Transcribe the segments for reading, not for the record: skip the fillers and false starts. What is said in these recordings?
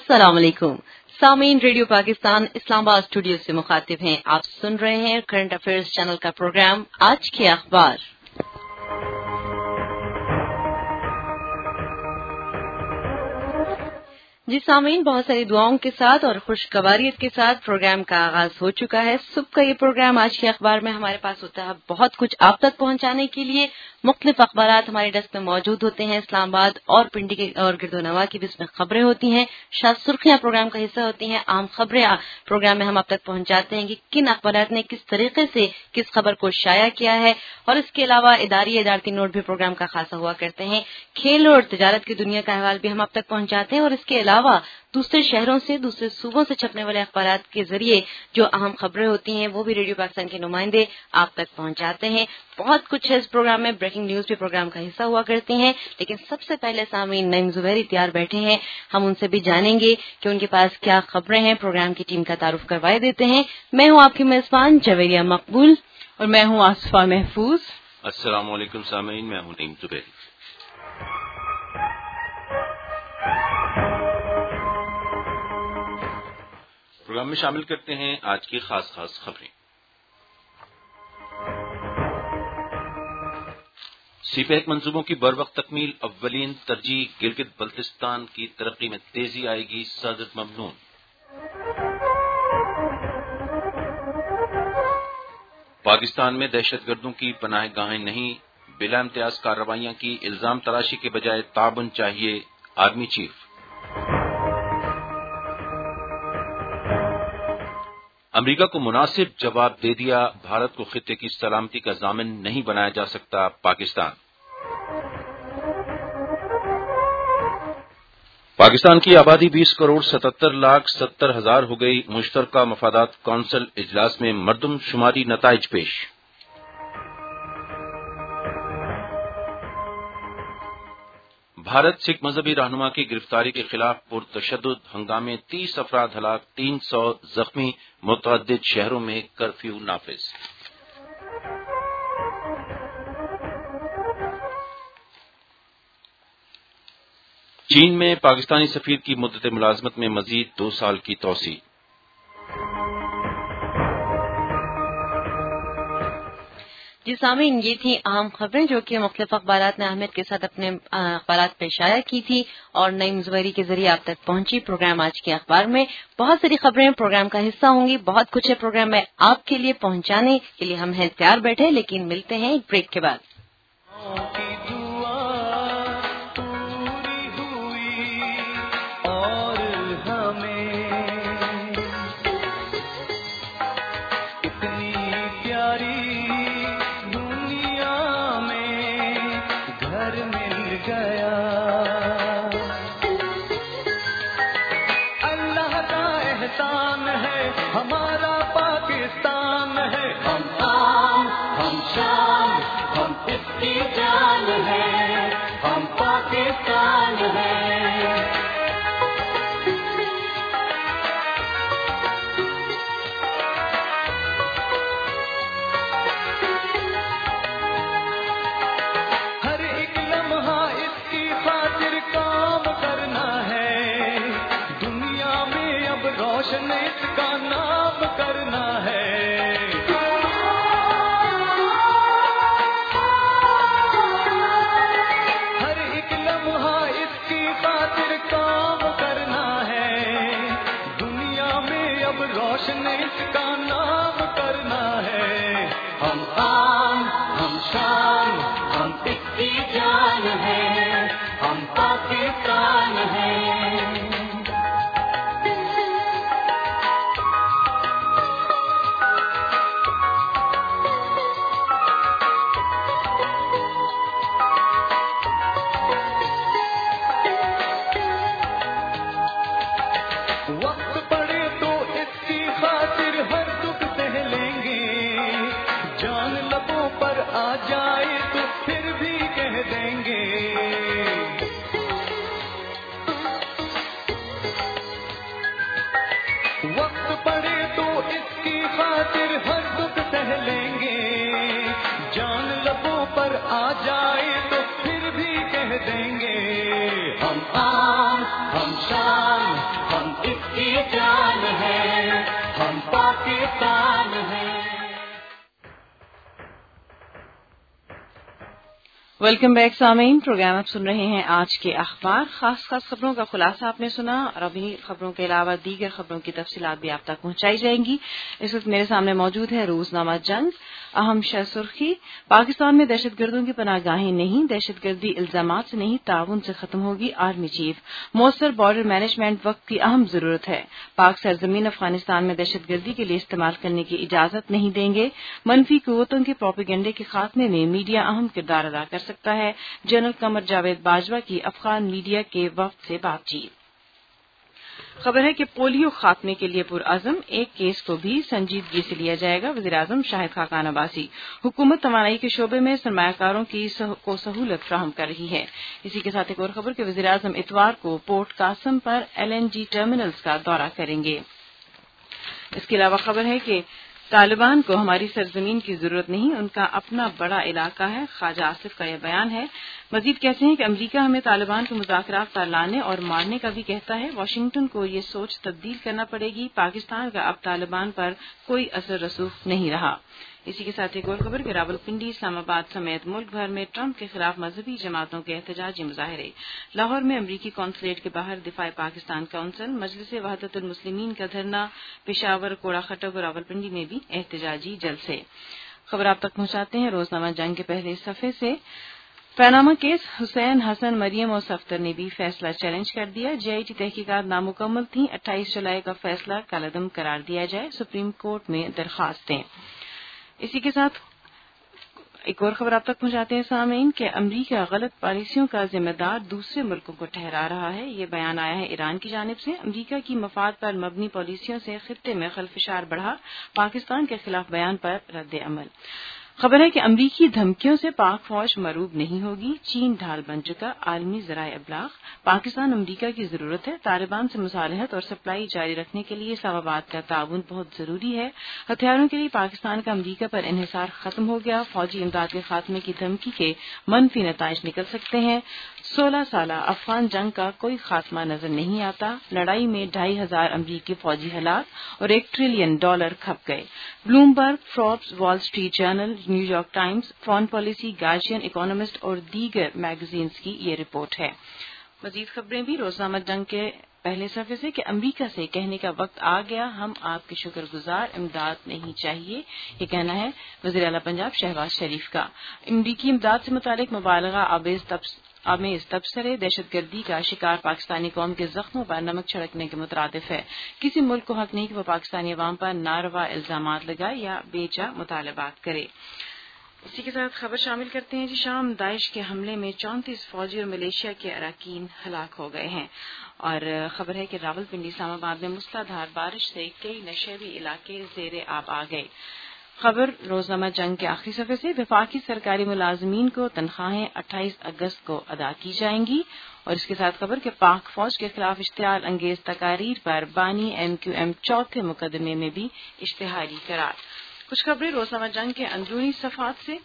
अस्सलाम वालेकुम। सामीन रेडियो पाकिस्तान इस्लामाबाद स्टूडियो से मुखातिब हैं। आप सुन रहे हैं करंट अफेयर्स चैनल का प्रोग्राम आज के अखबार। जी सामीन, बहुत सारी दुआओं के साथ और खुशगवारियत के साथ प्रोग्राम का आगाज हो चुका है। सुबह का ये प्रोग्राम आज के अखबार में हमारे पास होता है बहुत कुछ आप तक पहुंचाने के लिए। मुख्तलिफ अखबारात हमारे डेस्क में मौजूद होते हैं। इस्लामाबाद और पिंडी के और गिरदोनवा की भी इसमें खबरें होती हैं। शायद सुर्खियां प्रोग्राम का हिस्सा होती हैं। आम खबरें प्रोग्राम में हम आप तक पहुंचाते हैं कि किन अखबारात ने किस तरीके से किस खबर को शाया किया है। और इसके अलावा इदारती नोट भी प्रोग्राम का खासा हुआ करते हैं। खेल और तिजारत की दुनिया का अहवाल भी हम आप तक पहुंचाते हैं। और इसके अलावा दूसरे शहरों से, दूसरे सूबों से छपने वाले अखबारात के जरिए जो अहम खबरें होती हैं वो भी रेडियो पाकिस्तान के नुमाइंदे आप तक पहुंचाते हैं। बहुत कुछ है इस प्रोग्राम में। ब्रेकिंग न्यूज भी प्रोग्राम का हिस्सा हुआ करती हैं। लेकिन सबसे पहले सामीन नईम जुबैरी तैयार बैठे हैं। हम उनसे भी जानेंगे कि उनके पास क्या खबरें हैं। प्रोग्राम की टीम का तारुफ करवाए देते हैं। मैं हूं आपकी मेजबान जवेरिया मकबूल और मैं हूं आसफा महफूज। अस्सलाम वालेकुम सामीन, मैं हूं नईम जुबैरी। प्रोग्राम में शामिल करते हैं आज की खास खबरें। सीपैक मंसूबों की बरवक्त तकमील, अव्वलीन तरजीह, गिलगित बल्तिस्तान की तरक्की में तेजी आएगी, सदर ममनून। पाकिस्तान में दहशतगर्दों की पनाहगाहें नहीं, बिला इम्तियाज कार्रवाइयां की, इल्जाम तराशी के बजाय ताबन चाहिए, आर्मी चीफ। अमरीका को मुनासिब जवाब दे दिया, भारत को खित्ते की सलामती का जामिन नहीं बनाया जा सकता, पाकिस्तान। पाकिस्तान की आबादी 20 करोड़ 77 लाख 70 हजार हो गई। मुश्तरका मफादात कौंसिल इजलास में मर्दमशुमारी नताइज पेश। भारत सिख मजहबी रहनुमा की गिरफ्तारी के खिलाफ पुरतशद्दुद हंगामे, 30 अफराद हलाक, 300 जख्मी, मुतअद्दिद शहरों में कर्फ्यू नाफिज। चीन में पाकिस्तानी सफीर की मुद्दत मुलाजमत में मजीद 2 साल की तौसी। जी सामीन, ये थी अहम खबरें जो कि मुख्तलिफ अखबारात ने अहमियत के साथ अपने अखबारात पे शाया की थी और नईम जुबैरी के जरिए आप तक पहुंची। प्रोग्राम आज के अखबार में बहुत सारी खबरें प्रोग्राम का हिस्सा होंगी। बहुत कुछ है प्रोग्राम में आपके लिए पहुंचाने के लिए हम हैं तैयार बैठे। लेकिन मिलते हैं एक ब्रेक के बाद। हमारा पाकिस्तान है, हम आन, हम शान, हम इसकी जान है, हम पाकिस्तान है। हर एक लम्हा इसकी खातिर काम करना है, दुनिया में अब रोशन इसका नाम करना है। हर एक लम्हा इसकी खातिर काम करना है, दुनिया में अब रोशन इसका नाम करना है। हम आन, हम शान, हम इसकी जान है, हम पाकिस्तान है। वक्त पड़े तो इसकी खातिर हर दुख सह लेंगे, जान लबों पर आ जाए तो फिर भी कह देंगे। वक्त पड़े तो इसकी खातिर हर दुख सह लेंगे, जान लबों पर आ जाए तो फिर भी कह देंगे। हम आन, हम शान, हम کام ہے. ویلکم بیک سامعین. پروگرام آپ سن رہے ہیں آج کے اخبار. خاص خبروں کا خلاصہ آپ نے سنا اور ابھی خبروں کے علاوہ دیگر خبروں کی تفصیلات بھی آپ تک پہنچائی جائیں گی. اس وقت میرے سامنے موجود ہے روزنامہ جنگ. اہم شہ سرخی: پاکستان میں دہشت گردوں کی پناہ گاہیں نہیں، دہشت گردی الزامات سے نہیں تعاون سے ختم ہوگی آرمی چیف. مؤثر بارڈر مینجمنٹ وقت کی اہم ضرورت ہے. پاک سرزمین افغانستان میں دہشت گردی کے لیے استعمال کرنے کی اجازت نہیں دیں گے. منفی قوتوں کے پروپیگنڈے کے خاتمے میں میڈیا اہم کردار ادا کر سکتا ہے. جنرل قمر جاوید باجوہ کی افغان میڈیا کے وفد سے بات چیت. خبر ہے کہ پولیو خاتمے کے لیے پرعزم، ایک کیس کو بھی سنجیدگی سے لیا جائے گا. وزیراعظم شاہد خاقان عباسی: حکومت توانائی کے شعبے میں سرمایہ کاروں کو سہولت فراہم کر رہی ہے. اسی کے ساتھ ایک اور خبر کہ وزیراعظم اتوار کو پورٹ قاسم پر LNG ٹرمینلز کا دورہ کریں گے. اس کے علاوہ خبر ہے کہ طالبان کو ہماری سرزمین کی ضرورت نہیں، ان کا اپنا بڑا علاقہ ہے. خواجہ آصف کا یہ بیان ہے. مزید کہتے ہیں کہ امریکہ ہمیں طالبان کو مذاکرات پر لانے اور مارنے کا بھی کہتا ہے. واشنگٹن کو یہ سوچ تبدیل کرنا پڑے گی. پاکستان کا اب طالبان پر کوئی اثر رسوخ نہیں رہا. اسی کے ساتھ ایک اور خبر کہ راولپنڈی، اسلام آباد سمیت ملک بھر میں ٹرمپ کے خلاف مذہبی جماعتوں کے احتجاجی مظاہرے. لاہور میں امریکی قونصلیٹ کے باہر دفاع پاکستان کونسل، مجلس وحدت المسلمین کا دھرنا. پشاور، کوڑا خٹک اور راولپنڈی میں بھی احتجاجی جلسے. خبر آپ تک پہنچاتے ہیں روزنامہ جنگ کے پہلے صفحے سے. پاناما کیس: حسین، حسن، مریم اور صفدر نے بھی فیصلہ چیلنج کر دیا. GIT تحقیقات نامکمل تھیں، 28 جولائی کا فیصلہ کالعدم قرار دیا جائے. سپریم کورٹ میں درخواستیں. اسی کے ساتھ ایک اور خبر آپ تک پہنچاتے ہیں سامعین کہ امریکہ غلط پالیسیوں کا ذمہ دار دوسرے ملکوں کو ٹھہرا رہا ہے. یہ بیان آیا ہے ایران کی جانب سے. امریکہ کی مفاد پر مبنی پالیسیوں سے خطے میں خلفشار بڑھا، پاکستان کے خلاف بیان پر رد عمل. خبر ہے کہ امریکی دھمکیوں سے پاک فوج مرعوب نہیں ہوگی. چین ڈھال بن چکا، عالمی ذرائع ابلاغ. پاکستان امریکہ کی ضرورت ہے. طالبان سے مصالحت اور سپلائی جاری رکھنے کے لیے اسلام آباد کا تعاون بہت ضروری ہے. ہتھیاروں کے لیے پاکستان کا امریکہ پر انحصار ختم ہو گیا. فوجی امداد کے خاتمے کی دھمکی کے منفی نتائج نکل سکتے ہیں. 16 سالہ افغان جنگ کا کوئی خاتمہ نظر نہیں آتا. لڑائی میں 2500 امریکی فوجی ہلاک اور $1 ٹریلین کھپ گئے. Bloomberg, Forbes, Wall Street Journal, New York Times, Foreign Policy, Guardian, Economist اور دیگر میگزینز کی یہ رپورٹ ہے. مزید خبریں بھی روزنامہ جنگ کے پہلے صفحے سے کہ امریکہ سے کہنے کا وقت آ گیا، ہم آپ کے شکر گزار، امداد نہیں چاہیے. یہ کہنا ہے وزیر اعلیٰ پنجاب شہباز شریف کا. امریکی امداد سے متعلق مبالغہ آمیز تبصرے دہشت گردی کا شکار پاکستانی قوم کے زخموں پر نمک چھڑکنے کے مترادف ہے. کسی ملک کو حق نہیں کہ وہ پاکستانی عوام پر ناروا الزامات لگائے یا بے جا مطالبات کرے. اسی کے ساتھ خبر شامل کرتے ہیں. شام داعش کے حملے میں 34 فوجی اور ملیشیا کے اراکین ہلاک ہو گئے ہیں. اور خبر ہے کہ راولپنڈی، اسلام آباد میں موسلادھار بارش سے کئی نشیبی علاقے زیر آب آ گئے. خبر روزنامہ جنگ کے آخری صفحے سے وفاقی سرکاری ملازمین کو تنخواہیں 28 اگست کو ادا کی جائیں گی. اور اس کے ساتھ خبر کہ پاک فوج کے خلاف اشتعال انگیز تقاریر پر بانی MQM چوتھے مقدمے میں بھی اشتہاری قرار. کچھ خبریں روزنامہ جنگ کے اندرونی صفحات سے.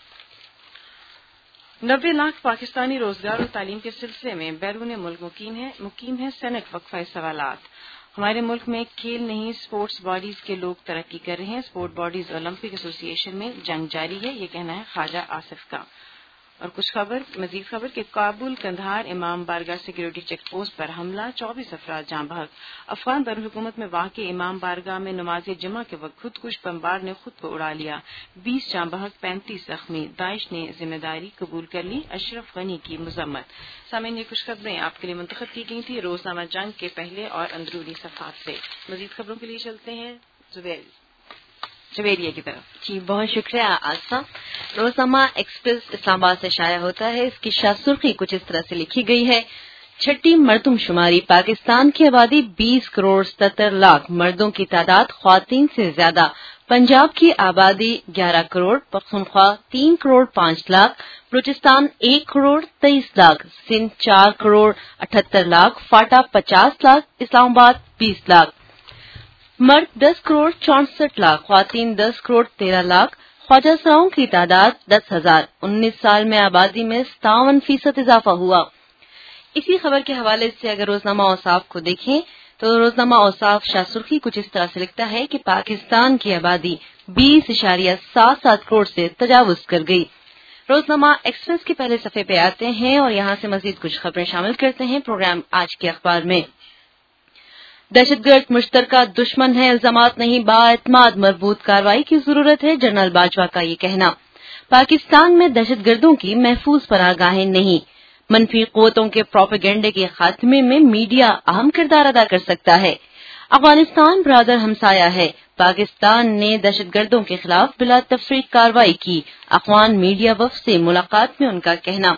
90 لاکھ پاکستانی روزگار اور تعلیم کے سلسلے میں بیرون ملک مقیم ہے. سینٹ وقفہ سوالات. ہمارے ملک میں کھیل نہیں، اسپورٹس باڈیز کے لوگ ترقی کر رہے ہیں. اسپورٹ باڈیز اولمپک ایسوسی ایشن میں جنگ جاری ہے. یہ کہنا ہے خواجہ آصف کا. اور کچھ مزید خبر کہ کابل کندھار امام بارگاہ سیکورٹی چیک پوسٹ پر حملہ، 24 افراد جاں بحق. افغان دارالحکومت میں واقع امام بارگاہ میں نماز جمعہ کے وقت خودکش بمبار نے خود کو اڑا لیا. 20 جاں بحق، 35 زخمی. داعش نے ذمہ داری قبول کر لی. اشرف غنی کی مذمت. سامعین، یہ کچھ خبریں آپ کے لیے منتخب کی گئی تھی روزنامہ جنگ کے پہلے اور اندرونی صفحات سے. مزید خبروں کے لیے چلتے ہیں جویریہ کی طرف. جی بہت شکریہ آسا. روزنامہ ایکسپریس اسلام آباد سے شائع ہوتا ہے. اس کی شاہ سرخی کچھ اس طرح سے لکھی گئی ہے: چھٹی مردم شماری. پاکستان کی آبادی 20 کروڑ 77 لاکھ، مردوں کی تعداد خواتین سے زیادہ. پنجاب کی آبادی 11 کروڑ، پختونخوا 3 کروڑ 5 لاکھ، بلوچستان 1 کروڑ 23 لاکھ، سندھ 4 کروڑ 78 لاکھ، فاٹا 50 لاکھ، اسلام آباد 20 لاکھ. مرد 10 کروڑ 64 لاکھ، خواتین 10 کروڑ 13 لاکھ. خواجہ سراؤں کی تعداد 10,000. 19 سال میں آبادی میں 57% اضافہ ہوا. اسی خبر کے حوالے سے اگر روزنامہ اوصاف کو دیکھیں تو روزنامہ اوصاف شاہ سرخی کچھ اس طرح سے لکھتا ہے کہ پاکستان کی آبادی 20.77 کروڑ سے تجاوز کر گئی۔ روزنامہ ایکسپریس کے پہلے صفحے پہ آتے ہیں اور یہاں سے مزید کچھ خبریں شامل کرتے ہیں پروگرام آج کے اخبار میں۔ دہشت گرد مشترکہ دشمن ہے، الزامات نہیں، بااعتماد مربوط کارروائی کی ضرورت ہے، جنرل باجوہ کا یہ کہنا۔ پاکستان میں دہشت گردوں کی محفوظ پناہ گاہیں نہیں، منفی قوتوں کے پروپیگنڈے کے خاتمے میں میڈیا اہم کردار ادا کر سکتا ہے۔ افغانستان برادر ہمسایہ ہے، پاکستان نے دہشت گردوں کے خلاف بلا تفریق کارروائی کی، افغان میڈیا وفد سے ملاقات میں ان کا کہنا۔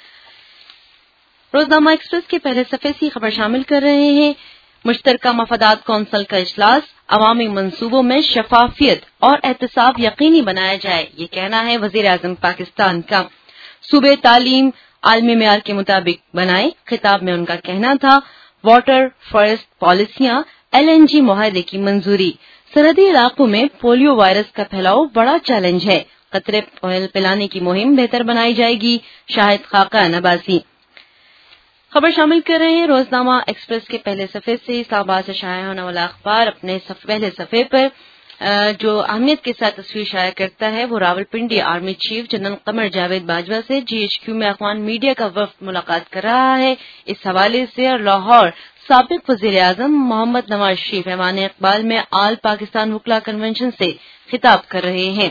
روزنامہ ایکسپریس کے پہلے صفحے سے خبر شامل کر رہے ہیں، مشترکہ مفادات کونسل کا اجلاس، عوامی منصوبوں میں شفافیت اور احتساب یقینی بنایا جائے، یہ کہنا ہے وزیر اعظم پاکستان کا۔ صوبے تعلیم عالمی معیار کے مطابق بنائے، خطاب میں ان کا کہنا تھا۔ واٹر فارسٹ پالیسیاں، LNG معاہدے کی منظوری، سرحدی علاقوں میں پولیو وائرس کا پھیلاؤ بڑا چیلنج ہے، قطرے پلانے کی مہم بہتر بنائی جائے گی، شاہد خاقان عباسی۔ خبر شامل کر رہے ہیں روزنامہ ایکسپریس کے پہلے صفحے سے۔ اسلام آباد سے شائع ہونے والا اخبار اپنے پہلے صفحے پر جو اہمیت کے ساتھ تصویر شائع کرتا ہے وہ Rawalpindi army chief general Qamar Javed Bajwa سے GHQ میں افغان میڈیا کا وفد ملاقات کر رہا ہے۔ اس حوالے سے اور لاہور سابق وزیر اعظم محمد نواز شریف ایوان اقبال میں آل پاکستان وکلا کنونشن سے خطاب کر رہے ہیں۔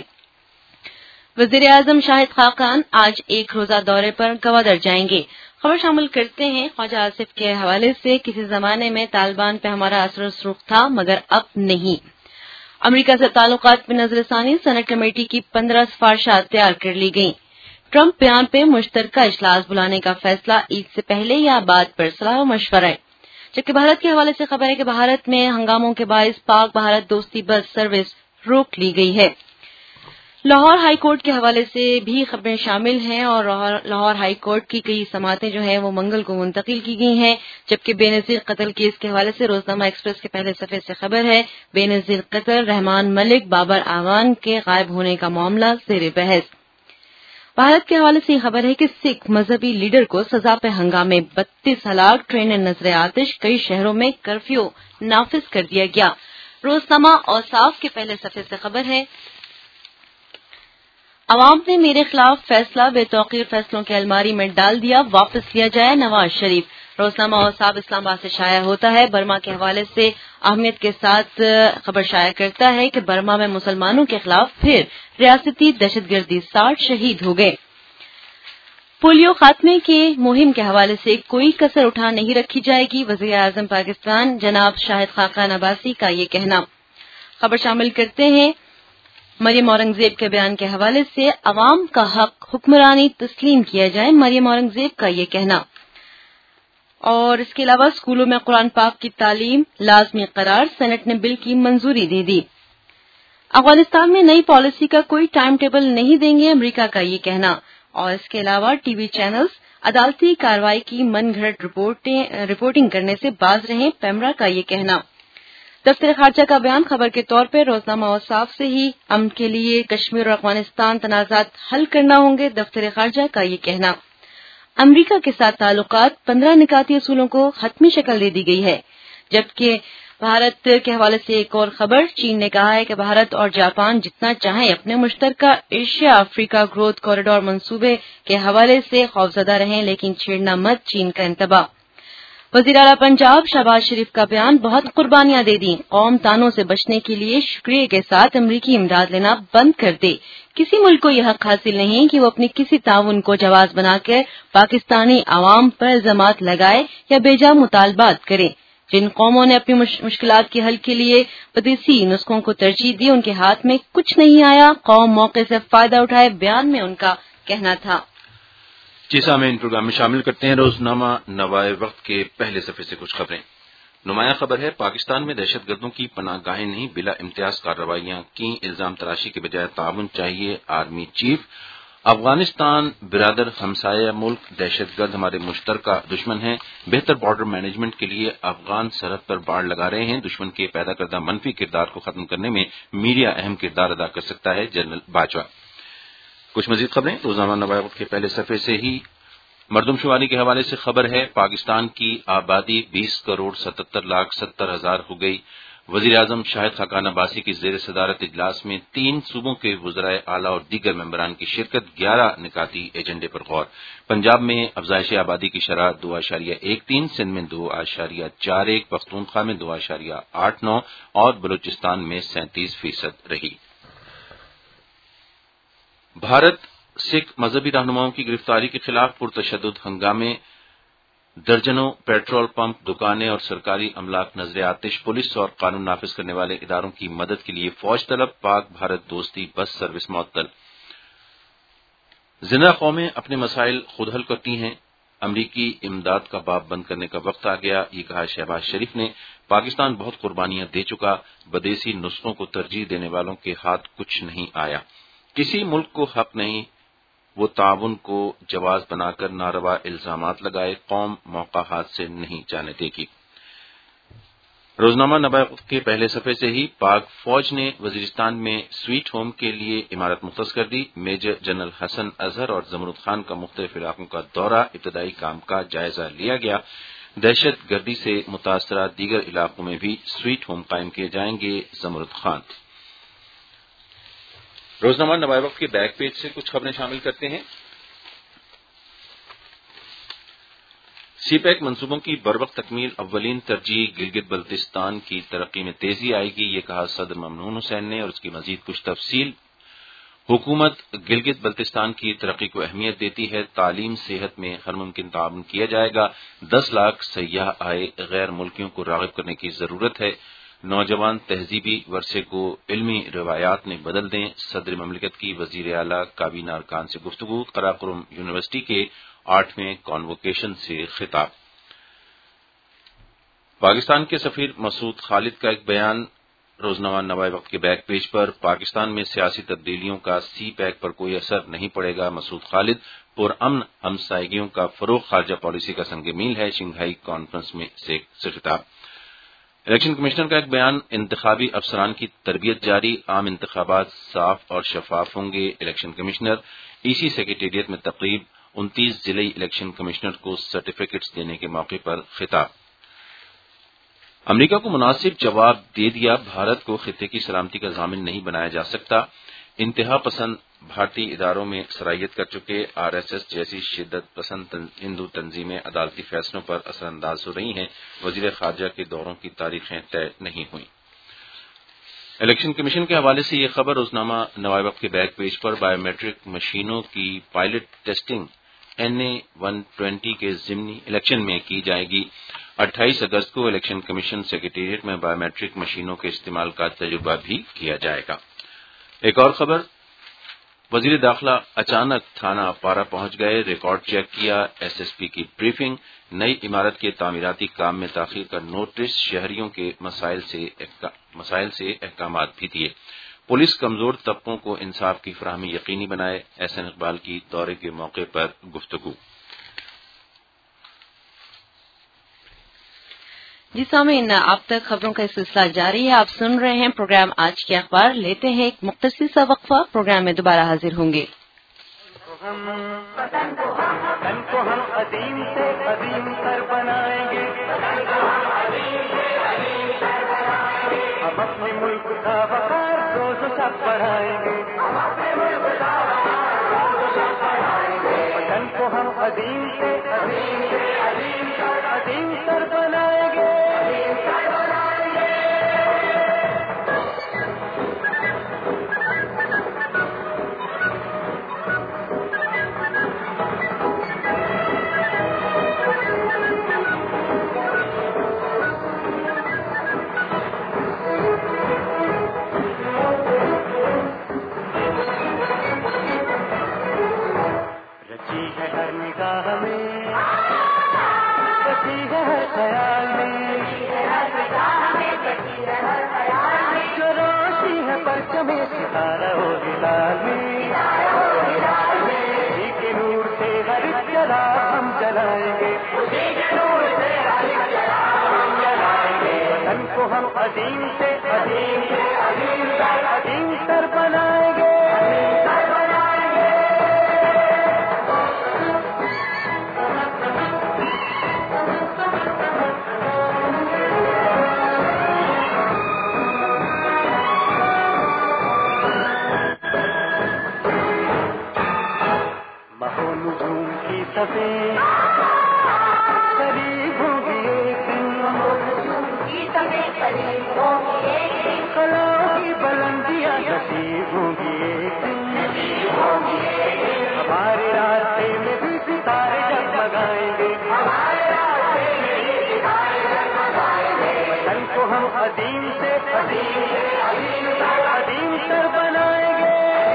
وزیر اعظم شاہد خاقان آج ایک روزہ دورے پر گوادر جائیں گے۔ خبر شامل کرتے ہیں خواجہ آصف کے حوالے سے، کسی زمانے میں طالبان پہ ہمارا اثر و رسوخ تھا مگر اب نہیں۔ امریکہ سے تعلقات پہ نظر ثانی، سینٹ کمیٹی کی 15 سفارشات تیار کر لی گئیں۔ ٹرمپ بیان پہ مشترکہ اجلاس بلانے کا فیصلہ عید سے پہلے یا بعد پر صلاح و مشورہ۔ جبکہ بھارت کے حوالے سے خبر ہے کہ بھارت میں ہنگاموں کے باعث پاک بھارت دوستی بس سروس روک لی گئی ہے۔ لاہور ہائی کورٹ کے حوالے سے بھی خبریں شامل ہیں اور لاہور ہائی کورٹ کی کئی سماعتیں جو ہیں وہ منگل کو منتقل کی گئی ہیں، جبکہ بے نظیر قتل کیس کے حوالے سے روزنامہ ایکسپریس کے پہلے صفحے سے خبر ہے، بے نظیر قتل، رحمان ملک، بابر اعوان کے غائب ہونے کا معاملہ زیر بحث۔ بھارت کے حوالے سے یہ خبر ہے کہ سکھ مذہبی لیڈر کو سزا پہ ہنگامے، 32 ہلاک، ٹرینیں نظر آتش، کئی شہروں میں کرفیو نافذ کر دیا گیا۔ روزنامہ اوصاف کے پہلے صفحے سے خبر ہے، عوام نے میرے خلاف فیصلہ بے توقیر فیصلوں کے الماری میں ڈال دیا، واپس لیا جائے نواز شریف۔ روزنامہ اوصاف اسلام آباد سے شائع ہوتا ہے، برما کے حوالے سے اہمیت کے ساتھ خبر شائع کرتا ہے کہ برما میں مسلمانوں کے خلاف پھر ریاستی دہشت گردی، 60 شہید ہو گئے۔ پولیو خاتمے کے مہم کے حوالے سے کوئی کسر اٹھا نہیں رکھی جائے گی، وزیر اعظم پاکستان جناب شاہد خاقان عباسی کا یہ کہنا۔ خبر شامل کرتے ہیں مریم اورنگزیب کے بیان کے حوالے سے، عوام کا حق حکمرانی تسلیم کیا جائے، مریم اورنگزیب کا یہ کہنا۔ اور اس کے علاوہ اسکولوں میں قرآن پاک کی تعلیم لازمی قرار، سینٹ نے بل کی منظوری دے دی۔ افغانستان میں نئی پالیسی کا کوئی ٹائم ٹیبل نہیں دیں گے، امریکہ کا یہ کہنا۔ اور اس کے علاوہ ٹی وی چینلز عدالتی کارروائی کی من گھڑت رپورٹنگ کرنے سے باز رہیں، پیمرا کا یہ کہنا۔ دفتر خارجہ کا بیان خبر کے طور پر روزنامہ اوصاف سے ہی، امن کے لیے کشمیر اور افغانستان تنازعات حل کرنا ہوں گے، دفتر خارجہ کا یہ کہنا۔ امریکہ کے ساتھ تعلقات 15 نکاتی اصولوں کو حتمی شکل دے دی گئی ہے۔ جبکہ بھارت کے حوالے سے ایک اور خبر، چین نے کہا ہے کہ بھارت اور جاپان جتنا چاہیں اپنے مشترکہ ایشیا افریقہ گروتھ کوریڈور منصوبے کے حوالے سے خوفزدہ رہیں، لیکن چھیڑنا مت، چین کا انتباہ۔ وزیر اعلیٰ پنجاب شہباز شریف کا بیان، بہت قربانیاں دے دیں، قوم تانوں سے بچنے کے لیے شکریہ کے ساتھ امریکی امداد لینا بند کر دے۔ کسی ملک کو یہ حق حاصل نہیں کہ وہ اپنی کسی تعاون کو جواز بنا کر پاکستانی عوام پر الزامات لگائے یا بیجا مطالبات کرے۔ جن قوموں نے اپنی مشکلات کے حل کے لیے بدیسی نسخوں کو ترجیح دی، ان کے ہاتھ میں کچھ نہیں آیا، قوم موقع سے فائدہ اٹھائے، بیان میں ان کا کہنا تھا۔ جی سامعین، پروگرام میں شامل کرتے ہیں روزنامہ نوائے وقت کے پہلے صفحے سے کچھ خبریں۔ نمایاں خبر ہے، پاکستان میں دہشت گردوں کی پناہ گاہیں نہیں، بلا امتیاز کارروائیاں کی، الزام تراشی کے بجائے تعاون چاہیے، آرمی چیف۔ افغانستان برادر ہمسایہ ملک، دہشت گرد ہمارے مشترکہ دشمن ہیں، بہتر بارڈر مینجمنٹ کے لیے افغان سرحد پر باڑ لگا رہے ہیں، دشمن کے پیدا کردہ منفی کردار کو ختم کرنے میں میڈیا اہم کردار ادا کر سکتا ہے، جنرل باجوہ۔ کچھ مزید خبریں روزنامہ نوائے وقت کے پہلے صفحے سے ہی۔ مردم شماری کے حوالے سے خبر ہے، پاکستان کی آبادی 20,77,70,000 ہو گئی۔ وزیر اعظم شاہد خاقان عباسی کی زیر صدارت اجلاس میں 3 صوبوں کے وزرائے اعلیٰ اور دیگر ممبران کی شرکت، 11 نکاتی ایجنڈے پر غور۔ پنجاب میں افزائش آبادی کی شرح 2.13، سندھ میں 2.41، پختونخوا میں 2.89 اور بلوچستان میں 37% رہی۔ بھارت سکھ مذہبی رہنماؤں کی گرفتاری کے خلاف پرتشدد ہنگامے، درجنوں پیٹرول پمپ، دکانیں اور سرکاری املاک نظر آتش، پولیس اور قانون نافذ کرنے والے اداروں کی مدد کے لیے فوج طلب، پاک بھارت دوستی بس سروس معطل۔ زندہ قومیں اپنے مسائل خود حل کرتی ہیں، امریکی امداد کا باب بند کرنے کا وقت آ گیا، یہ کہا شہباز شریف نے۔ پاکستان بہت قربانیاں دے چکا، بدیسی نسخوں کو ترجیح دینے والوں کے ہاتھ کچھ نہیں آیا۔ کسی ملک کو حق نہیں وہ تعاون کو جواز بنا کر ناروا الزامات لگائے، قوم موقع ہاتھ سے نہیں جانے دے گی۔ روزنامہ نوائے وقت کے پہلے صفحے سے ہی پاک فوج نے وزیرستان میں سویٹ ہوم کے لیے عمارت مختص کر دی، میجر جنرل حسن اظہر اور زمرد خان کا مختلف علاقوں کا دورہ، ابتدائی کام کا جائزہ لیا گیا۔ دہشت گردی سے متاثرہ دیگر علاقوں میں بھی سویٹ ہوم قائم کیے جائیں گے، زمرد خان۔ روزنامہ نوائے وقت کے بیک پیج سے کچھ خبریں شامل کرتے ہیں۔ سی پیک منصوبوں کی بروقت تکمیل اولین ترجیح، گلگت بلتستان کی ترقی میں تیزی آئے گی، یہ کہا صدر ممنون حسین نے، اور اس کی مزید کچھ تفصیل۔ حکومت گلگت بلتستان کی ترقی کو اہمیت دیتی ہے، تعلیم صحت میں ہر ممکن تعاون کیا جائے گا، 10 لاکھ سیاح آئے، غیر ملکیوں کو راغب کرنے کی ضرورت ہے، نوجوان تہذیبی ورثے کو علمی روایات میں بدل دیں، صدر مملکت کی وزیر اعلیٰ کابینہ ارکان سے گفتگو، قراقرم یونیورسٹی کے 8ویں کانووکیشن سے خطاب۔ پاکستان کے سفیر مسعود خالد کا ایک بیان روزنامہ نوائے وقت کے بیک پیج پر، پاکستان میں سیاسی تبدیلیوں کا سی پیک پر کوئی اثر نہیں پڑے گا، مسعود خالد۔ پرامن ہمسائیگیوں کا فروغ خارجہ پالیسی کا سنگ میل ہے، شنگھائی کانفرنس میں سے خطاب۔ الیکشن کمشنر کا ایک بیان، انتخابی افسران کی تربیت جاری، عام انتخابات صاف اور شفاف ہوں گے، election commissioner. E C secretariat میں تقریب، 29 ضلعی الیکشن کمشنر کو سرٹیفکیٹس دینے کے موقع پر خطاب۔ امریکہ کو مناسب جواب دے دیا، بھارت کو خطے کی سلامتی کا ضامن نہیں بنایا جا سکتا، انتہا پسند بھارتی اداروں میں سرائیت کر چکے، آر ایس ایس جیسی شدت پسند ہندو تنظیمیں عدالتی فیصلوں پر اثر انداز ہو رہی ہیں، وزیر خارجہ کے دوروں کی تاریخیں طے نہیں ہوئیں۔ الیکشن کمیشن کے حوالے سے یہ خبر روزنامہ نوائے وقت کے بیک پیج پر، بایو میٹرک مشینوں کی پائلٹ ٹیسٹنگ NA 120 کے ضمنی الیکشن میں کی جائے گی، 28 اگست کو الیکشن کمیشن سیکریٹریٹ میں بایو میٹرک مشینوں کے استعمال کا تجربہ بھی کیا جائے گا۔ ایک اور خبر، وزیر داخلہ اچانک تھانہ پارا پہنچ گئے، ریکارڈ چیک کیا، SSP کی بریفنگ، نئی عمارت کے تعمیراتی کام میں تاخیر کا نوٹس، شہریوں کے مسائل سے احکامات بھی دیے، پولیس کمزور طبقوں کو انصاف کی فراہمی یقینی بنائے، احسن اقبال کی دورے کے موقع پر گفتگو۔ جی سامعین، اب تک خبروں کا سلسلہ جاری ہے، آپ سن رہے ہیں پروگرام آج کے اخبار، لیتے ہیں ایک مختصر سا وقفہ، پروگرام میں دوبارہ حاضر ہوں گے۔ وطن کو ہم عظیم سے عظیم تر بنائیں گے، ہم اپنے ملک کا وقار روز سب بڑھائیں گے، وطن کو ہم عظیم سے عظیم تر بنائیں گے۔ ہم عظیم سے عظیم تر بنائیں گے۔ رسول کی صفیں قریب ہوگی ایک دن، کلاؤں کی بلندیاں نصیب ہوگی ایک دن، ہمارے راستے میں بھی ستارے جگمگائیں گے، وطن کو ہم عظیم سے عظیم تر بنائیں گے۔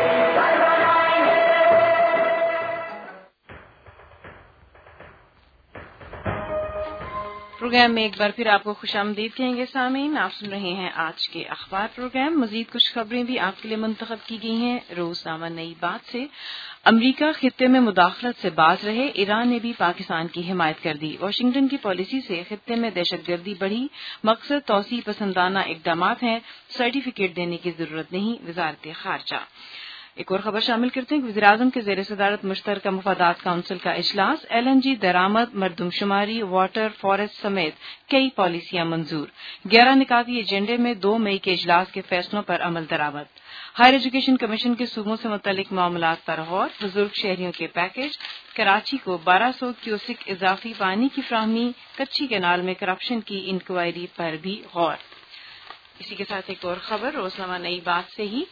پروگرام میں ایک بار پھر آپ کو خوش آمدید کہیں گے سامعین، آپ سن رہے ہیں آج کے اخبار پروگرام۔ مزید کچھ خبریں بھی آپ کے لیے منتخب کی گئی ہیں روزنامہ نئی بات سے۔ امریکہ خطے میں مداخلت سے باز رہے، ایران نے بھی پاکستان کی حمایت کر دی۔ واشنگٹن کی پالیسی سے خطے میں دہشت گردی بڑھی، مقصد توسیع پسندانہ اقدامات ہیں، سرٹیفکیٹ دینے کی ضرورت نہیں، وزارت خارجہ۔ ایک اور خبر شامل کرتے ہیں کہ وزیراعظم کے زیر صدارت مشترکہ مفادات کونسل کا اجلاس، LNG درآمد، مردم شماری، واٹر، فارسٹ سمیت کئی پالیسیاں منظور۔ 11 نکاتی ایجنڈے میں 2 مئی کے اجلاس کے فیصلوں پر عمل درآمد۔ ہائر ایجوکیشن کمیشن کے صوبوں سے متعلق معاملات پر غور، بزرگ شہریوں کے پیکج، کراچی کو 1200 کیوسک اضافی پانی کی فراہمی، کچی کینال میں کرپشن کی انکوائری پر بھی غور۔ اسی کے ساتھ ایک اور خبر روزنامہ نئی بات سے ہی،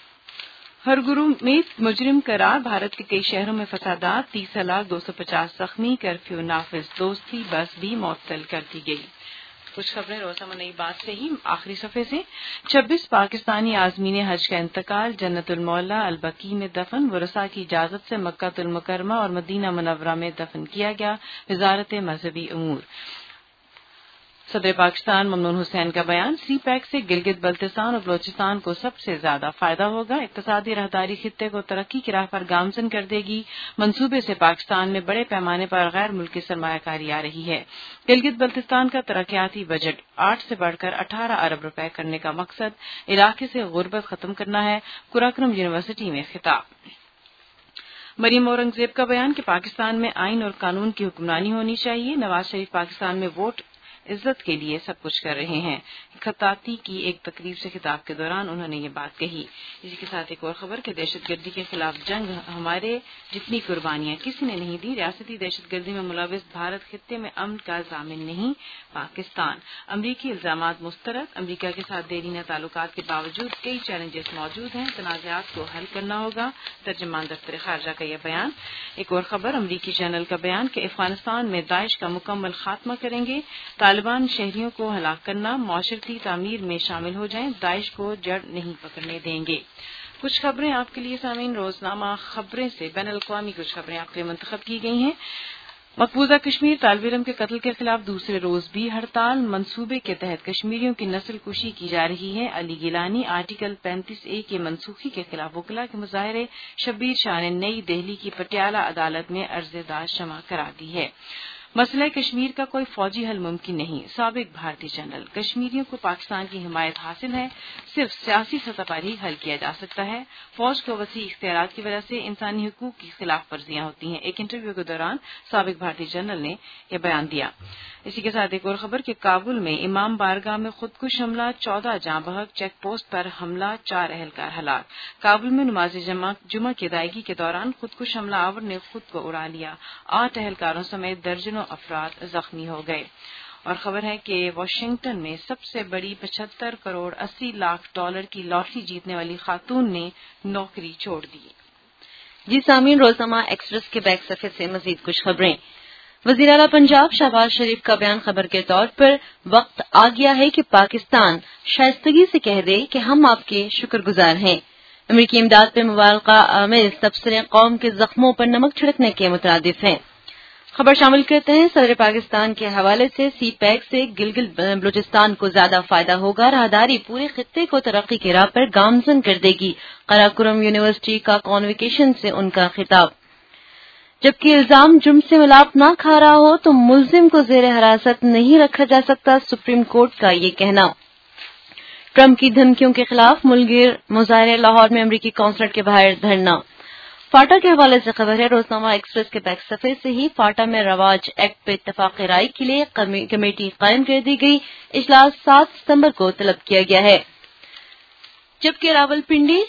ہر گرو میں مجرم قرار، بھارت کے کئی شہروں میں فسادات، 30,250 زخمی، کرفیو نافذ، دوستی بس بھی معطل کر دی گئی۔ کچھ خبریں روزنامہ نئی بات سے ہی آخری صفحے سے۔ 26 پاکستانی عازمین حج کا انتقال، جنت المولا البقیع میں دفن، ورثاء کی اجازت سے مکہ المکرمہ اور مدینہ منورہ میں دفن کیا گیا، وزارت مذہبی امور۔ صدر پاکستان ممنون حسین کا بیان، سی پیک سے گلگت بلتستان اور بلوچستان کو سب سے زیادہ فائدہ ہوگا، اقتصادی راہداری خطے کو ترقی کی راہ پر گامزن کر دے گی، منصوبے سے پاکستان میں بڑے پیمانے پر غیر ملکی سرمایہ کاری آ رہی ہے۔ گلگت بلتستان کا ترقیاتی بجٹ 8 سے بڑھ کر 18 ارب روپے کرنے کا مقصد علاقے سے غربت ختم کرنا ہے، قراقرم یونیورسٹی میں خطاب۔ مریم اورنگزیب کا بیان کہ پاکستان میں آئین اور قانون کی حکمرانی ہونی چاہیے، نواز شریف پاکستان میں ووٹ عزت کے لیے سب کچھ کر رہے ہیں۔ خطاطی کی ایک تقریب سے خطاب کے دوران انہوں نے یہ بات کہی۔ اسی کے ساتھ ایک اور خبر کہ دہشت گردی کے خلاف جنگ ہمارے جتنی قربانیاں کسی نے نہیں دی، ریاستی دہشت گردی میں ملوث بھارت خطے میں امن کا ضامن نہیں، پاکستان۔ امریکی الزامات مسترد، امریکہ کے ساتھ دیرینہ تعلقات کے باوجود کئی چیلنجز موجود ہیں، تنازعات کو حل کرنا ہوگا، ترجمان دفتر خارجہ کا یہ بیان۔ ایک اور خبر امریکی جنرل کا بیان کہ افغانستان میں داعش کا مکمل خاتمہ کریں گے، طالبان شہریوں کو ہلاک کرنا، معاشرتی تعمیر میں شامل ہو جائیں، داعش کو جڑ نہیں پکڑنے دیں گے۔ کچھ خبریں آپ کے لیے سامعین روزنامہ خبریں سے بین الاقوامی کچھ خبریں آپ کے لیے منتخب کی گئی ہیں۔ مقبوضہ کشمیر طالب علم کے قتل کے خلاف دوسرے روز بھی ہڑتال، منصوبے کے تحت کشمیریوں کی نسل کشی کی جا رہی ہے، علی گیلانی آرٹیکل 35A کے منسوخی کے خلاف وکلاء کے مظاہرے، شبیر شاہ نے نئی دہلی کی پٹیالہ عدالت میں عرض داشت جمع کرا دی ہے۔ مسئلہ کشمیر کا کوئی فوجی حل ممکن نہیں، سابق بھارتی جنرل، کشمیریوں کو پاکستان کی حمایت حاصل ہے، صرف سیاسی سطح پر ہی حل کیا جا سکتا ہے، فوج کو وسیع اختیارات کی وجہ سے انسانی حقوق کی خلاف ورزیاں ہوتی ہیں، ایک انٹرویو کے دوران سابق بھارتی جنرل نے یہ بیان دیا۔ اسی کے ساتھ ایک اور خبر کہ کابل میں امام بارگاہ میں خودکش حملہ، 14 جاں بحق، چیک پوسٹ پر حملہ، 4 اہلکار ہلاک۔ کابل میں نماز جمعہ کی ادائیگی کے دوران خودکش حملہ آور نے خود کو اڑا لیا، 8 اہلکاروں سمیت درجنوں افراد زخمی ہو گئے۔ اور خبر ہے کہ واشنگٹن میں سب سے بڑی 75 کروڑ 80 لاکھ ڈالر کی لاٹری جیتنے والی خاتون نے نوکری چھوڑ دی۔ جی سامعین، روزنامہ ایکسپریس کے بیک صفحے سے مزید کچھ خبریں۔ وزیر اعلیٰ پنجاب شہباز شریف کا بیان خبر کے طور پر، وقت آ گیا ہے کہ پاکستان شائستگی سے کہہ دے کہ ہم آپ کے شکر گزار ہیں۔ امریکی امداد پہ مبالغہ آمیز تبصرے قوم کے زخموں پر نمک چھڑکنے کے مترادف ہیں۔ خبر شامل کرتے ہیں صدر پاکستان کے حوالے سے، سی پیک سے گلگت بلوچستان کو زیادہ فائدہ ہوگا، راہداری پورے خطے کو ترقی کی راہ پر گامزن کر دے گی، قراقرم یونیورسٹی کا کانویکیشن سے ان کا خطاب۔ جبکہ الزام جرم سے ملاپ نہ کھا رہا ہو تو ملزم کو زیر حراست نہیں رکھا جا سکتا، سپریم کورٹ کا یہ کہنا۔ ٹرمپ کی دھمکیوں کے خلاف ملک گیر مظاہرے، لاہور میں امریکی قونصلیٹ کے باہر دھرنا۔ فاٹا کے حوالے سے خبر ہے روزنامہ ایکسپریس کے بیک صفحے سے ہی، فاٹا میں رواج ایکٹ پہ اتفاق رائے کے لیے کمیٹی قائم کر دی گئی، اجلاس 7 ستمبر کو طلب کیا گیا ہے۔ جبکہ راولپنڈی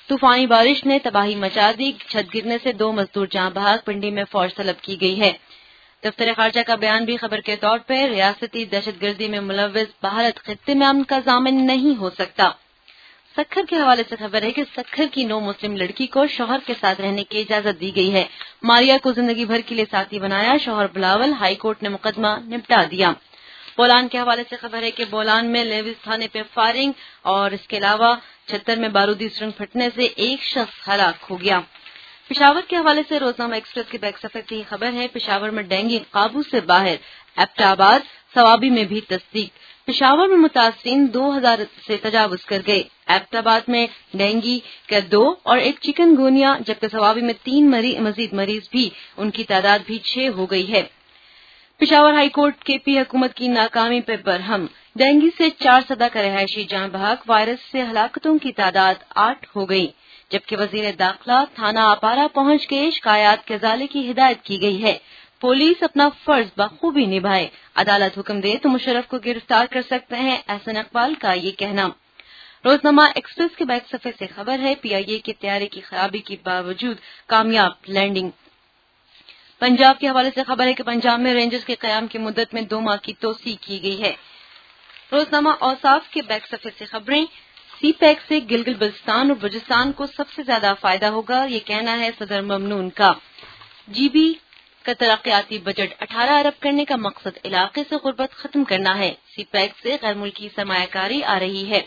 طوفانی بارش نے تباہی مچا دی، چھت گرنے سے 2 مزدور جاں بحق، پنڈی میں فوج طلب کی گئی ہے۔ دفتر خارجہ کا بیان بھی خبر کے طور پر ریاستی دہشت گردی میں ملوث بھارت خطے میں امن کا ضامن نہیں ہو سکتا۔ سکھر کے حوالے سے خبر ہے کہ سکھر کی نو مسلم لڑکی کو شوہر کے ساتھ رہنے کی اجازت دی گئی ہے۔ ماریا کو زندگی بھر کے لیے ساتھی بنایا، شوہر بلاول، ہائی کورٹ نے مقدمہ نپٹا دیا۔ بولان کے حوالے سے خبر ہے کہ بولان میں لیوز تھانے پہ فائرنگ اور اس کے علاوہ چھتر میں بارودی سرنگ پھٹنے سے ایک شخص ہلاک ہو گیا۔ پشاور کے حوالے سے روزنامہ ایکسپریس کے بیک صفحے کی خبر ہے، پشاور میں ڈینگی قابو سے باہر، ایبٹ آباد ثوابی میں بھی تصدیق۔ پشاور میں متاثرین 2000 سے تجاوز کر گئے۔ ایبٹ آباد میں ڈینگی کا 2 اور 1 چکن گونیا، جبکہ ثوابی میں 3 مزید مریض بھی، ان کی تعداد بھی 6 ہو گئی ہے۔ پشاور ہائی کورٹ کے پی حکومت کی ناکامی پر برہم، ڈینگی سے 4 صدا کا رہائشی جاں بحق، وائرس سے ہلاکتوں کی تعداد 8 ہو گئی، جبکہ وزیر داخلہ تھانہ اپارہ پہنچ کے شکایات کے ازالے کی ہدایت کی گئی ہے۔ پولیس اپنا فرض بخوبی نبھائے، عدالت حکم دے تو مشرف کو گرفتار کر سکتے ہیں، احسن اقبال کا یہ کہنا۔ روزنامہ ایکسپریس کے بیک صفحے سے خبر ہے، پی آئی اے کے طیارے کی خرابی کے باوجود کامیاب لینڈنگ۔ پنجاب کے حوالے سے خبر ہے کہ پنجاب میں رینجرز کے قیام کی مدت میں 2 ماہ کی توسیع کی گئی ہے۔ روزنامہ اوصاف کے بیک صفحے سے خبریں، سی پیک سے گلگت بلتستان اور بلوچستان کو سب سے زیادہ فائدہ ہوگا، یہ کہنا ہے صدر ممنون کا۔ جی بی کا ترقیاتی بجٹ 18 ارب کرنے کا مقصد علاقے سے غربت ختم کرنا ہے، سی پیک سے غیر ملکی سرمایہ کاری آ رہی ہے۔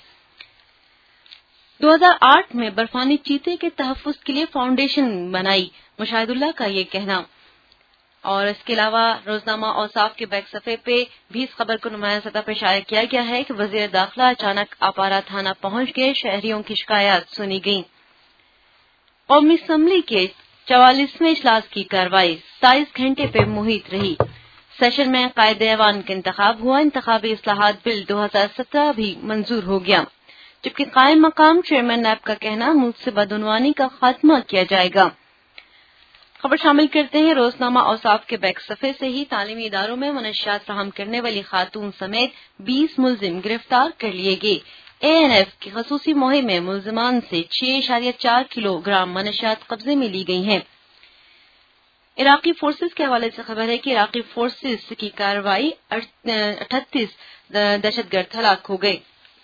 2008 میں برفانی چیتے کے تحفظ کے لیے فاؤنڈیشن بنائی، مشاہد اللہ کا یہ کہنا۔ اور اس کے علاوہ روزنامہ اوصاف کے بیک صفحے پہ بھی اس خبر کو نمایاں سطح پر اشارہ کیا گیا ہے کہ وزیر داخلہ اچانک اپارہ تھانہ پہنچ گئے، شہریوں کی شکایات سنی گئیں۔ قومی اسمبلی کے 44ویں اجلاس کی کارروائی 27 گھنٹے پہ محیط رہی۔ سیشن میں قائد ایوان کا انتخاب ہوا، انتخابی اصلاحات بل 2017 بھی منظور ہو گیا، جبکہ قائم مقام چیئرمین نیب کا کہنا ملک سے بدعنوانی کا خاتمہ کیا جائے گا۔ خبر شامل کرتے ہیں روزنامہ اوصاف کے بیک صفحے سے ہی، تعلیمی اداروں میں منشیات فراہم کرنے والی خاتون سمیت 20 ملزم گرفتار کر لیے گئے۔ اے این ایف کی خصوصی مہم میں ملزمان سے 6.4 کلو گرام منشیات قبضے میں لی گئی ہیں۔ عراقی فورسز کے حوالے سے خبر ہے کہ عراقی فورسز کی کارروائی 38 دہشت گرد ہلاک ہو گئے۔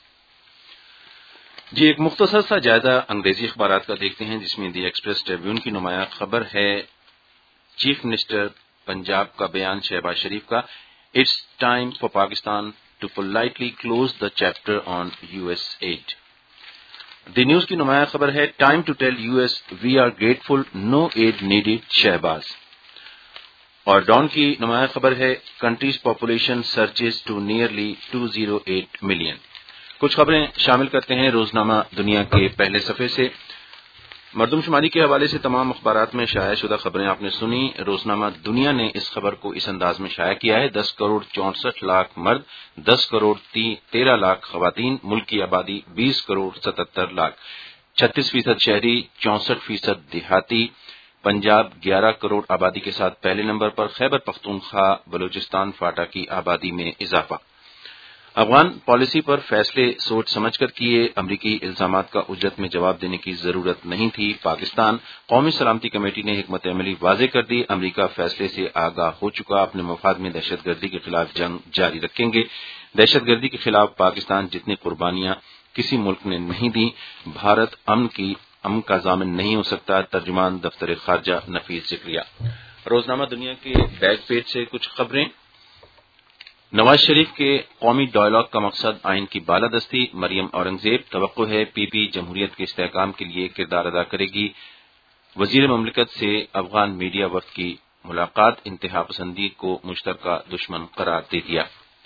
جی ایک مختصر سا جائزہ انگریزی اخبارات کا دیکھتے ہیں، جس میں دی ایکسپریس ٹریبیون کی نمایاں خبر ہے، چیف منسٹر پنجاب کا بیان شہباز شریف کا، it's time for Pakistan to politely close the chapter on U S aid. The news کی نمایاں خبر ہے، time to tell U S we are grateful, no aid needed Shehbaz. اور ڈان کی نمایاں خبر ہے، countries population surges to nearly 208 million. کچھ خبریں شامل کرتے ہیں روزنامہ دنیا کے پہلے صفحے سے۔ مردم شماری کے حوالے سے تمام اخبارات میں شائع شدہ خبریں آپ نے سنی۔ روزنامہ دنیا نے اس خبر کو اس انداز میں شائع کیا ہے، 10 کروڑ 64 لاکھ مرد، 10 کروڑ 13 لاکھ خواتین، ملک کی آبادی 20 کروڑ 77 لاکھ، 36% شہری، 64% دیہاتی۔ پنجاب 11 کروڑ آبادی کے ساتھ پہلے نمبر پر، خیبر پختونخوا بلوچستان فاٹا کی آبادی میں اضافہ۔ افغان پالیسی پر فیصلے سوچ سمجھ کر کیے، امریکی الزامات کا اجرت میں جواب دینے کی ضرورت نہیں تھی۔ پاکستان قومی سلامتی کمیٹی نے حکمت عملی واضح کر دی، امریکہ فیصلے سے آگاہ ہو چکا، اپنے مفاد میں دہشت گردی کے خلاف جنگ جاری رکھیں گے۔ دہشت گردی کے خلاف پاکستان جتنی قربانیاں کسی ملک نے نہیں دی، بھارت امن کا ضامن نہیں ہو سکتا، ترجمان دفتر خارجہ نفیس ذکریہ۔ روزنامہ دنیا کے بیک پیج سے کچھ خبریں۔ نواز شریف کے قومی ڈائیلاگ کا مقصد آئین کی بالادستی، مریم اورنگزیب، توقع ہے پی پی جمہوریت کے استحکام کے لیے کردار ادا کرے گی، وزیر مملکت سے افغان میڈیا وفد کی ملاقات، انتہا پسندی کو مشترکہ دشمن قرار دے دیا۔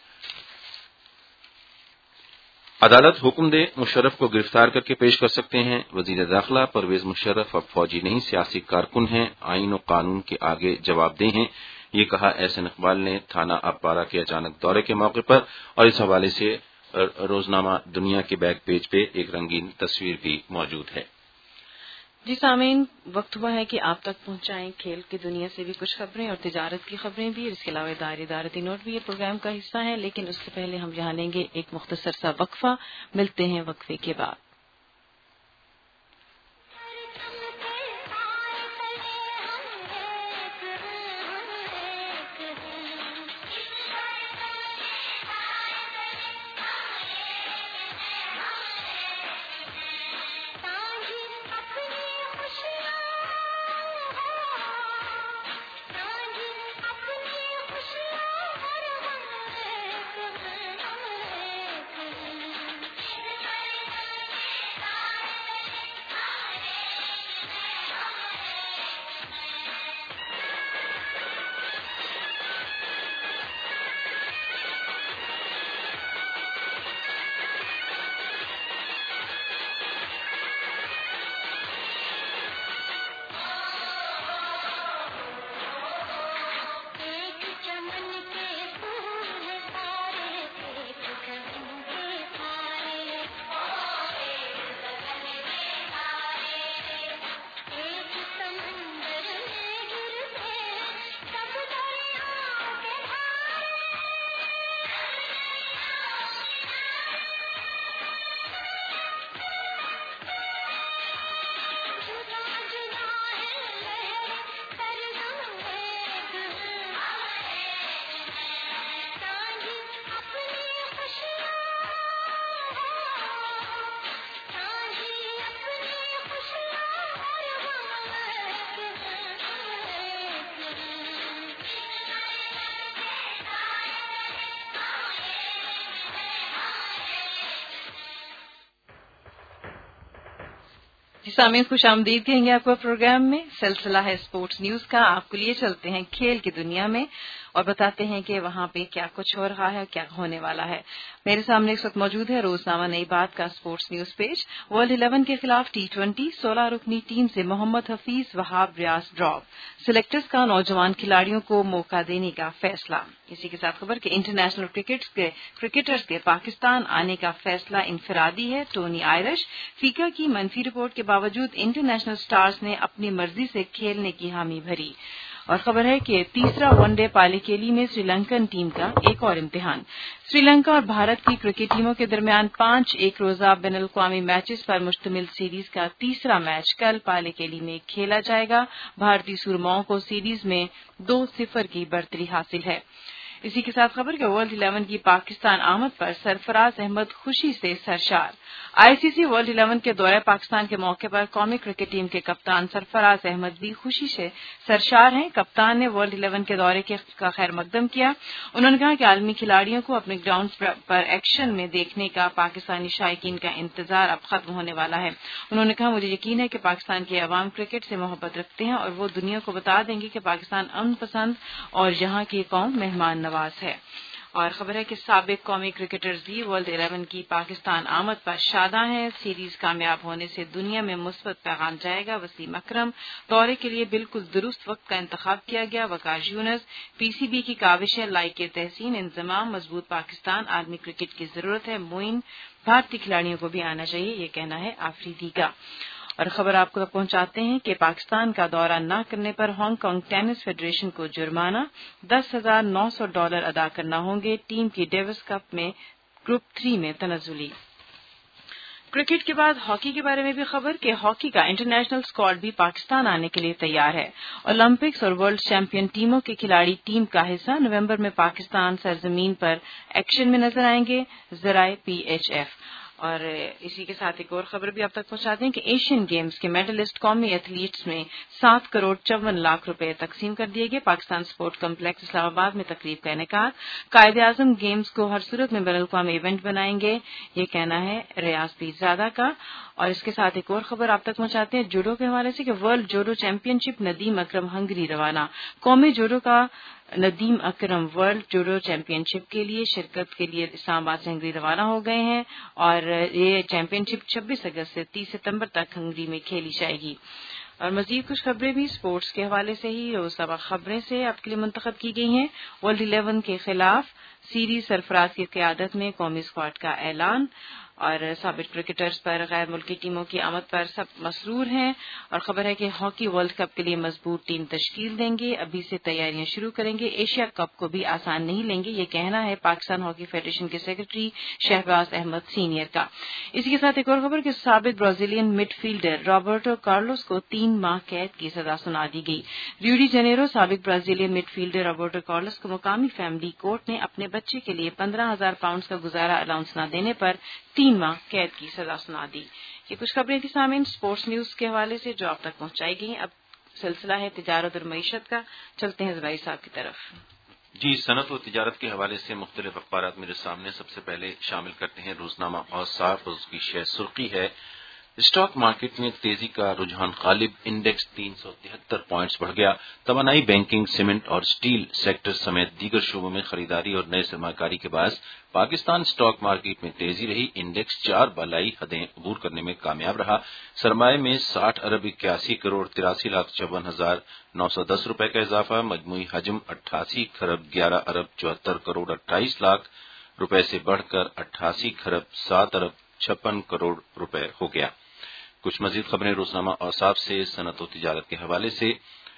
عدالت حکم دے مشرف کو گرفتار کر کے پیش کر سکتے ہیں، وزیر داخلہ پرویز مشرف اب فوجی نہیں سیاسی کارکن ہیں، آئین و قانون کے آگے جواب دہ ہیں، یہ کہا احسن اقبال نے تھانہ اپارہ کے اچانک دورے کے موقع پر۔ اور اس حوالے سے روزنامہ دنیا کے بیک پیج پہ ایک رنگین تصویر بھی موجود ہے۔ جی سامعین، وقت ہوا ہے کہ آپ تک پہنچائیں کھیل کی دنیا سے بھی کچھ خبریں اور تجارت کی خبریں بھی، اور اس کے علاوہ ادارتی نوٹ بھی یہ پروگرام کا حصہ ہیں، لیکن اس سے پہلے ہم یہاں لیں گے ایک مختصر سا وقفہ، ملتے ہیں وقفے کے بعد۔ سامعین خوش آمدید کہیں آپ کو پروگرام میں سلسلہ ہے اسپورٹس نیوز کا. آپ کو لیے چلتے ہیں کھیل کی دنیا میں اور بتاتے ہیں کہ وہاں پہ کیا کچھ ہو رہا ہے اور کیا ہونے والا ہے. میرے سامنے اس وقت موجود ہے روزنامہ نئی بات کا اسپورٹس نیوز پیج. ورلڈ 11 کے خلاف T20 16 رکنی ٹیم سے محمد حفیظ وہاب ریاض ڈراپ. سلیکٹرز کا نوجوان کھلاڑیوں کو موقع دینے کا فیصلہ. اسی کے ساتھ خبر کہ انٹرنیشنل کرکٹرز کے پاکستان آنے کا فیصلہ انفرادی ہے. ٹونی آئرش فیکا کی منفی رپورٹ کے باوجود انٹرنیشنل سٹارز نے اپنی مرضی سے کھیلنے کی حامی بھری. اور خبر ہے کہ تیسرا ون ڈے پالے کیلی میں سری لنکن ٹیم کا ایک اور امتحان. سری لنکا اور بھارت کی کرکٹ ٹیموں کے درمیان 5 ایک روزہ بین الاقوامی میچز پر مشتمل سیریز کا تیسرا میچ کل پالے کیلی میں کھیلا جائے گا. بھارتی سرماؤں کو سیریز میں 2-0 کی برتری حاصل ہے. اسی کے ساتھ خبر کہ ورلڈ 11 کی پاکستان آمد پر سرفراز احمد خوشی سے سرشار. آئی سی سی ورلڈ 11 کے دورہ پاکستان کے موقع پر قومی کرکٹ ٹیم کے کپتان سرفراز احمد بھی خوشی سے سرشار ہیں. کپتان نے ورلڈ 11 کے دورے کا خیر مقدم کیا. انہوں نے کہا کہ عالمی کھلاڑیوں کو اپنے گراؤنڈ پر ایکشن میں دیکھنے کا پاکستانی شائقین کا انتظار اب ختم ہونے والا ہے. انہوں نے کہا مجھے یقین ہے کہ پاکستان کے عوام کرکٹ سے محبت رکھتے ہیں اور وہ دنیا کو بتا دیں گے کہ پاکستان امن پسند اور یہاں کی قوم مہمان نواز ہے. اور خبر ہے کہ سابق قومی کرکٹرز بھی ورلڈ 11 کی پاکستان آمد پر شاداں ہیں. سیریز کامیاب ہونے سے دنیا میں مثبت پیغام جائے گا. وسیم اکرم دورے کے لیے بالکل درست وقت کا انتخاب کیا گیا. وقاص یونس پی سی بی کی کاوشیں لائق تحسین. انضمام مضبوط پاکستان عالمی کرکٹ کی ضرورت ہے. معین بھارتی کھلاڑیوں کو بھی آنا چاہیے یہ کہنا ہے آفریدی کا. اور خبر آپ کو پہنچاتے ہیں کہ پاکستان کا دورہ نہ کرنے پر ہانگ کانگ ٹینس فیڈریشن کو جرمانہ $10,900 ادا کرنا ہوں گے. ٹیم کی ڈیوس کپ میں گروپ 3 میں تنزلی. کرکٹ کے بعد ہاکی کے بارے میں بھی خبر کہ ہاکی کا انٹرنیشنل اسکواڈ بھی پاکستان آنے کے لیے تیار ہے. اولمپکس اور ورلڈ چیمپئن ٹیموں کے کھلاڑی ٹیم کا حصہ نومبر میں پاکستان سرزمین پر ایکشن میں نظر آئیں گے. ذرائع PHF. اور اسی کے ساتھ ایک اور خبر بھی آپ تک پہنچاتے ہیں کہ ایشین گیمز کے میڈلسٹ قومی ایتھلیٹس میں 7,54 کروڑ تقسیم کر دیے گئے. پاکستان سپورٹ کمپلیکس اسلام آباد میں تقریب کا انعقاد. قائد اعظم گیمز کو ہر صورت میں بین الاقوامی ایونٹ بنائیں گے یہ کہنا ہے ریاض پیرزادہ کا. اور اس کے ساتھ ایک اور خبر آپ تک پہنچاتے ہیں جوڈو کے حوالے سے کہ world judo championship Nadeem Akram Hungary روانہ. قومی جوڈو کا Nadeem Akram world judo championship کے لیے شرکت کے لیے اسلام آباد سے ہنگری روانہ ہو گئے ہیں. اور یہ چیمپئن شپ 26 اگست سے 30 ستمبر تک ہنگری میں کھیلی جائے گی. اور مزید کچھ خبریں بھی اسپورٹس کے حوالے سے ہی روزانہ خبریں سے آپ کے لیے منتخب کی گئی ہیں. ورلڈ 11 کے خلاف سیریز سرفراز کی قیادت میں قومی اسکواڈ کا اعلان. اور سابق کرکٹرز پر غیر ملکی ٹیموں کی آمد پر سب مسرور ہیں. اور خبر ہے کہ ہاکی ورلڈ کپ کے لیے مضبوط ٹیم تشکیل دیں گے. ابھی سے تیاریاں شروع کریں گے. ایشیا کپ کو بھی آسان نہیں لیں گے یہ کہنا ہے پاکستان ہاکی فیڈریشن کے سیکرٹری شہباز احمد سینئر کا. اسی کے ساتھ ایک اور خبر کہ سابق Brazilian midfielder Roberto Carlos کو 3 ماہ قید کی سزا سنا دی گئی. ریو ڈی جنیرو سابق Brazilian midfielder Roberto Carlos کو مقامی فیملی کورٹ نے اپنے بچے کے لیے 15,000 پاؤنڈ کا گزارا الاؤنس نہ دینے پر 3 ماہ قید کی سزا سنا دی. یہ کچھ خبریں تھیں سامعین اسپورٹس نیوز کے حوالے سے جو آپ تک پہنچائی گئی ہیں. اب سلسلہ ہے تجارت اور معیشت کا. چلتے ہیں زبیر صاحب کی طرف. جی صنعت و تجارت کے حوالے سے مختلف اخبارات میرے سامنے. سب سے پہلے شامل کرتے ہیں روزنامہ اوصاف. اس کی شہ سرخی ہے اسٹاک مارکیٹ میں تیزی کا رجحان غالب. انڈیکس 373 پوائنٹس بڑھ گیا. توانائی بینکنگ سیمنٹ اور سٹیل سیکٹر سمیت دیگر شعبوں میں خریداری اور نئے سرمایہ کاری کے باعث پاکستان اسٹاک مارکیٹ میں تیزی رہی. انڈیکس 4 بالائی حدیں عبور کرنے میں کامیاب رہا. سرمایہ میں 60 ارب 81 کروڑ 83,54,910 روپے کا اضافہ. مجموعی حجم 88 خرب 11 ارب 74 کروڑ 28 لاکھ روپے سے بڑھ کر 88 خرب 7 ارب 56 کروڑ روپے ہو گیا. کچھ مزید خبریں روزنامہ اوصاف سے صنعت و تجارت کے حوالے سے.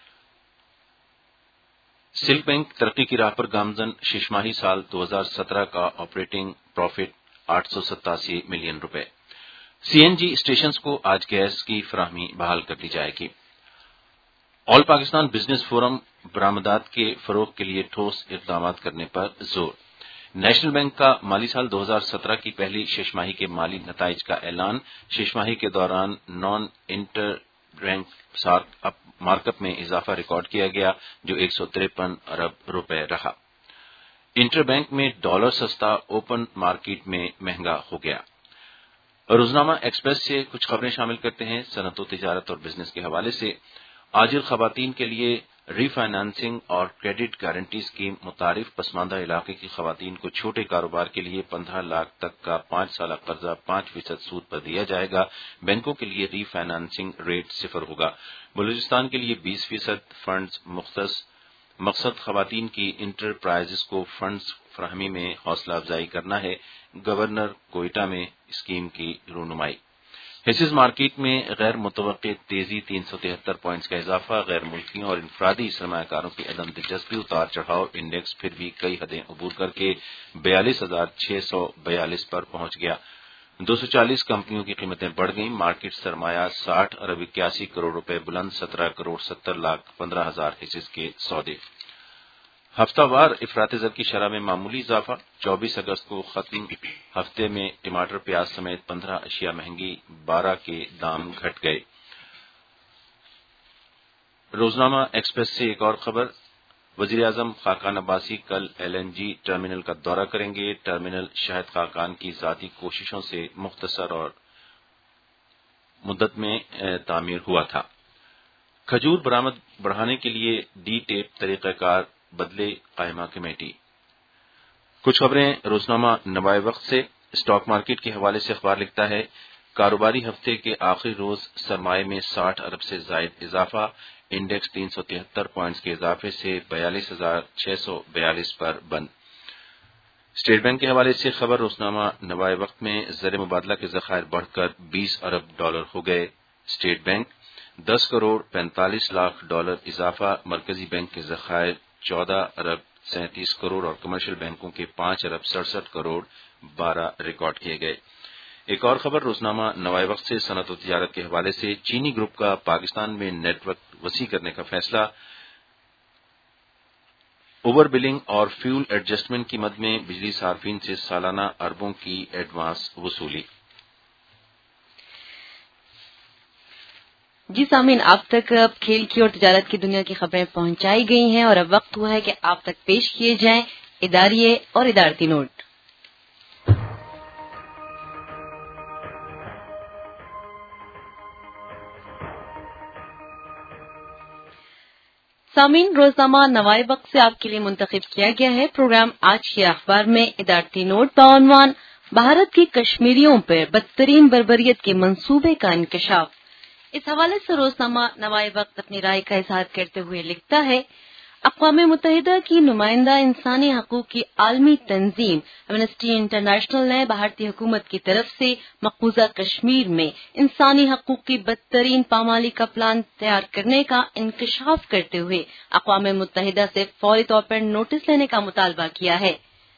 سلک بینک ترقی کی راہ پر گامزن. شش ماہی سال 2017 کا آپریٹنگ پروفٹ 887 ملین روپے. CNG اسٹیشنز کو آج گیس کی فراہمی بحال کر دی جائے گی. آل پاکستان بزنس فورم برآمدات کے فروغ کے لیے ٹھوس اقدامات کرنے پر زور. نیشنل بینک کا مالی سال 2017 کی پہلی شش ماہی کے مالی نتائج کا اعلان. شش ماہی کے دوران non interbank markup میں اضافہ ریکارڈ کیا گیا جو 153 ارب روپے رہا. انٹر بینک میں ڈالر سستا اوپن مارکیٹ میں مہنگا ہو گیا. روزنامہ ایکسپریس سے کچھ خبریں شامل کرتے ہیں۔ صنعت و تجارت اور بزنس کے حوالے سے عاجل خواتین کے لیے ری فائنانسنگ اور کریڈٹ گارنٹی اسکیم متعارف پسماندہ علاقے کی خواتین کو چھوٹے کاروبار کے لیے 15 لاکھ تک کا 5 سالہ قرضہ 5% سود پر دیا جائے گا۔ بینکوں کے لیے ری فائنانسنگ ریٹ 0 ہوگا۔ بلوچستان کے لیے 20% فنڈز مختص مقصد خواتین کی انٹرپرائزز کو فنڈز فراہمی میں حوصلہ افزائی کرنا ہے۔ گورنر کوئٹہ میں اسکیم کی رونمائی۔ ہیسز مارکیٹ میں غیر متوقع تیزی 373 پوائنٹس کا اضافہ، غیر ملکیوں اور انفرادی سرمایہ کاروں کی عدم دلچسپی، اتار چڑھاؤ، انڈیکس پھر بھی کئی حدیں عبور کر کے 42,642 پر پہنچ گیا۔ 240 کمپنیوں کی قیمتیں بڑھ گئیں، مارکیٹ سرمایہ 60 ارب 81 کروڑ روپے بلند، 17 کروڑ 70 لاکھ 15 ہزار ہیسز کے سودے۔ ہفتہ وار افراط زر کی شرح میں معمولی اضافہ، 24 اگست کو ختم ہفتے میں ٹماٹر پیاز سمیت 15 اشیاء مہنگی، 12 کے دام گھٹ گئے۔ روزنامہ ایکسپریس سے ایک اور خبر، وزیر اعظم خاقان عباسی کل LNG ٹرمینل کا دورہ کریں گے۔ ٹرمینل شاہد خاقان کی ذاتی کوششوں سے مختصر اور مدت میں تعمیر ہوا تھا۔ کھجور برآمد بڑھانے کے لیے ڈی ٹیپ طریقہ کار بدلے، قائمہ کمیٹی۔ کچھ خبریں روزنامہ نوائے وقت سے۔ اسٹاک مارکیٹ کے حوالے سے اخبار لکھتا ہے، کاروباری ہفتے کے آخری روز سرمائے میں 60 ارب سے زائد اضافہ، انڈیکس 373 پوائنٹس کے اضافے سے 42,642 پر بند۔ اسٹیٹ بینک کے حوالے سے خبر روزنامہ نوائے وقت میں، زر مبادلہ کے ذخائر بڑھ کر 20 ارب ڈالر ہو گئے۔ State bank 10 crore 45 lakh dollar اضافہ، مرکزی بینک کے ذخائر 14 ارب 37 کروڑ اور کمرشل بینکوں کے 5 ارب 67 کروڑ 12 ریکارڈ کیے گئے۔ ایک اور خبر روزنامہ نوائے وقت سے صنعت و تجارت کے حوالے سے، چینی گروپ کا پاکستان میں نیٹ ورک وسیع کرنے کا فیصلہ، اوور بلنگ اور فیول ایڈجسٹمنٹ کی مد میں بجلی صارفین سے سالانہ اربوں کی ایڈوانس وصولی۔ جی سامعین، آپ تک اب کھیل کی اور تجارت کی دنیا کی خبریں پہنچائی گئی ہیں اور اب وقت ہوا ہے کہ آپ تک پیش کیے جائیں اداریے اور ادارتی نوٹ۔ سامعین، روزنامہ نوائے وقت سے آپ کے لیے منتخب کیا گیا ہے پروگرام آج کے اخبار میں ادارتی نوٹ بعنوان بھارت کی کشمیریوں پر بدترین بربریت کے منصوبے کا انکشاف۔ اس حوالے سے روزنامہ نوائے وقت اپنی رائے کا اظہار کرتے ہوئے لکھتا ہے، اقوام متحدہ کی نمائندہ انسانی حقوق کی عالمی تنظیم ایمنسٹی انٹرنیشنل نے بھارتی حکومت کی طرف سے مقبوضہ کشمیر میں انسانی حقوق کی بدترین پامالی کا پلان تیار کرنے کا انکشاف کرتے ہوئے اقوام متحدہ سے فوری طور پر نوٹس لینے کا مطالبہ کیا ہے۔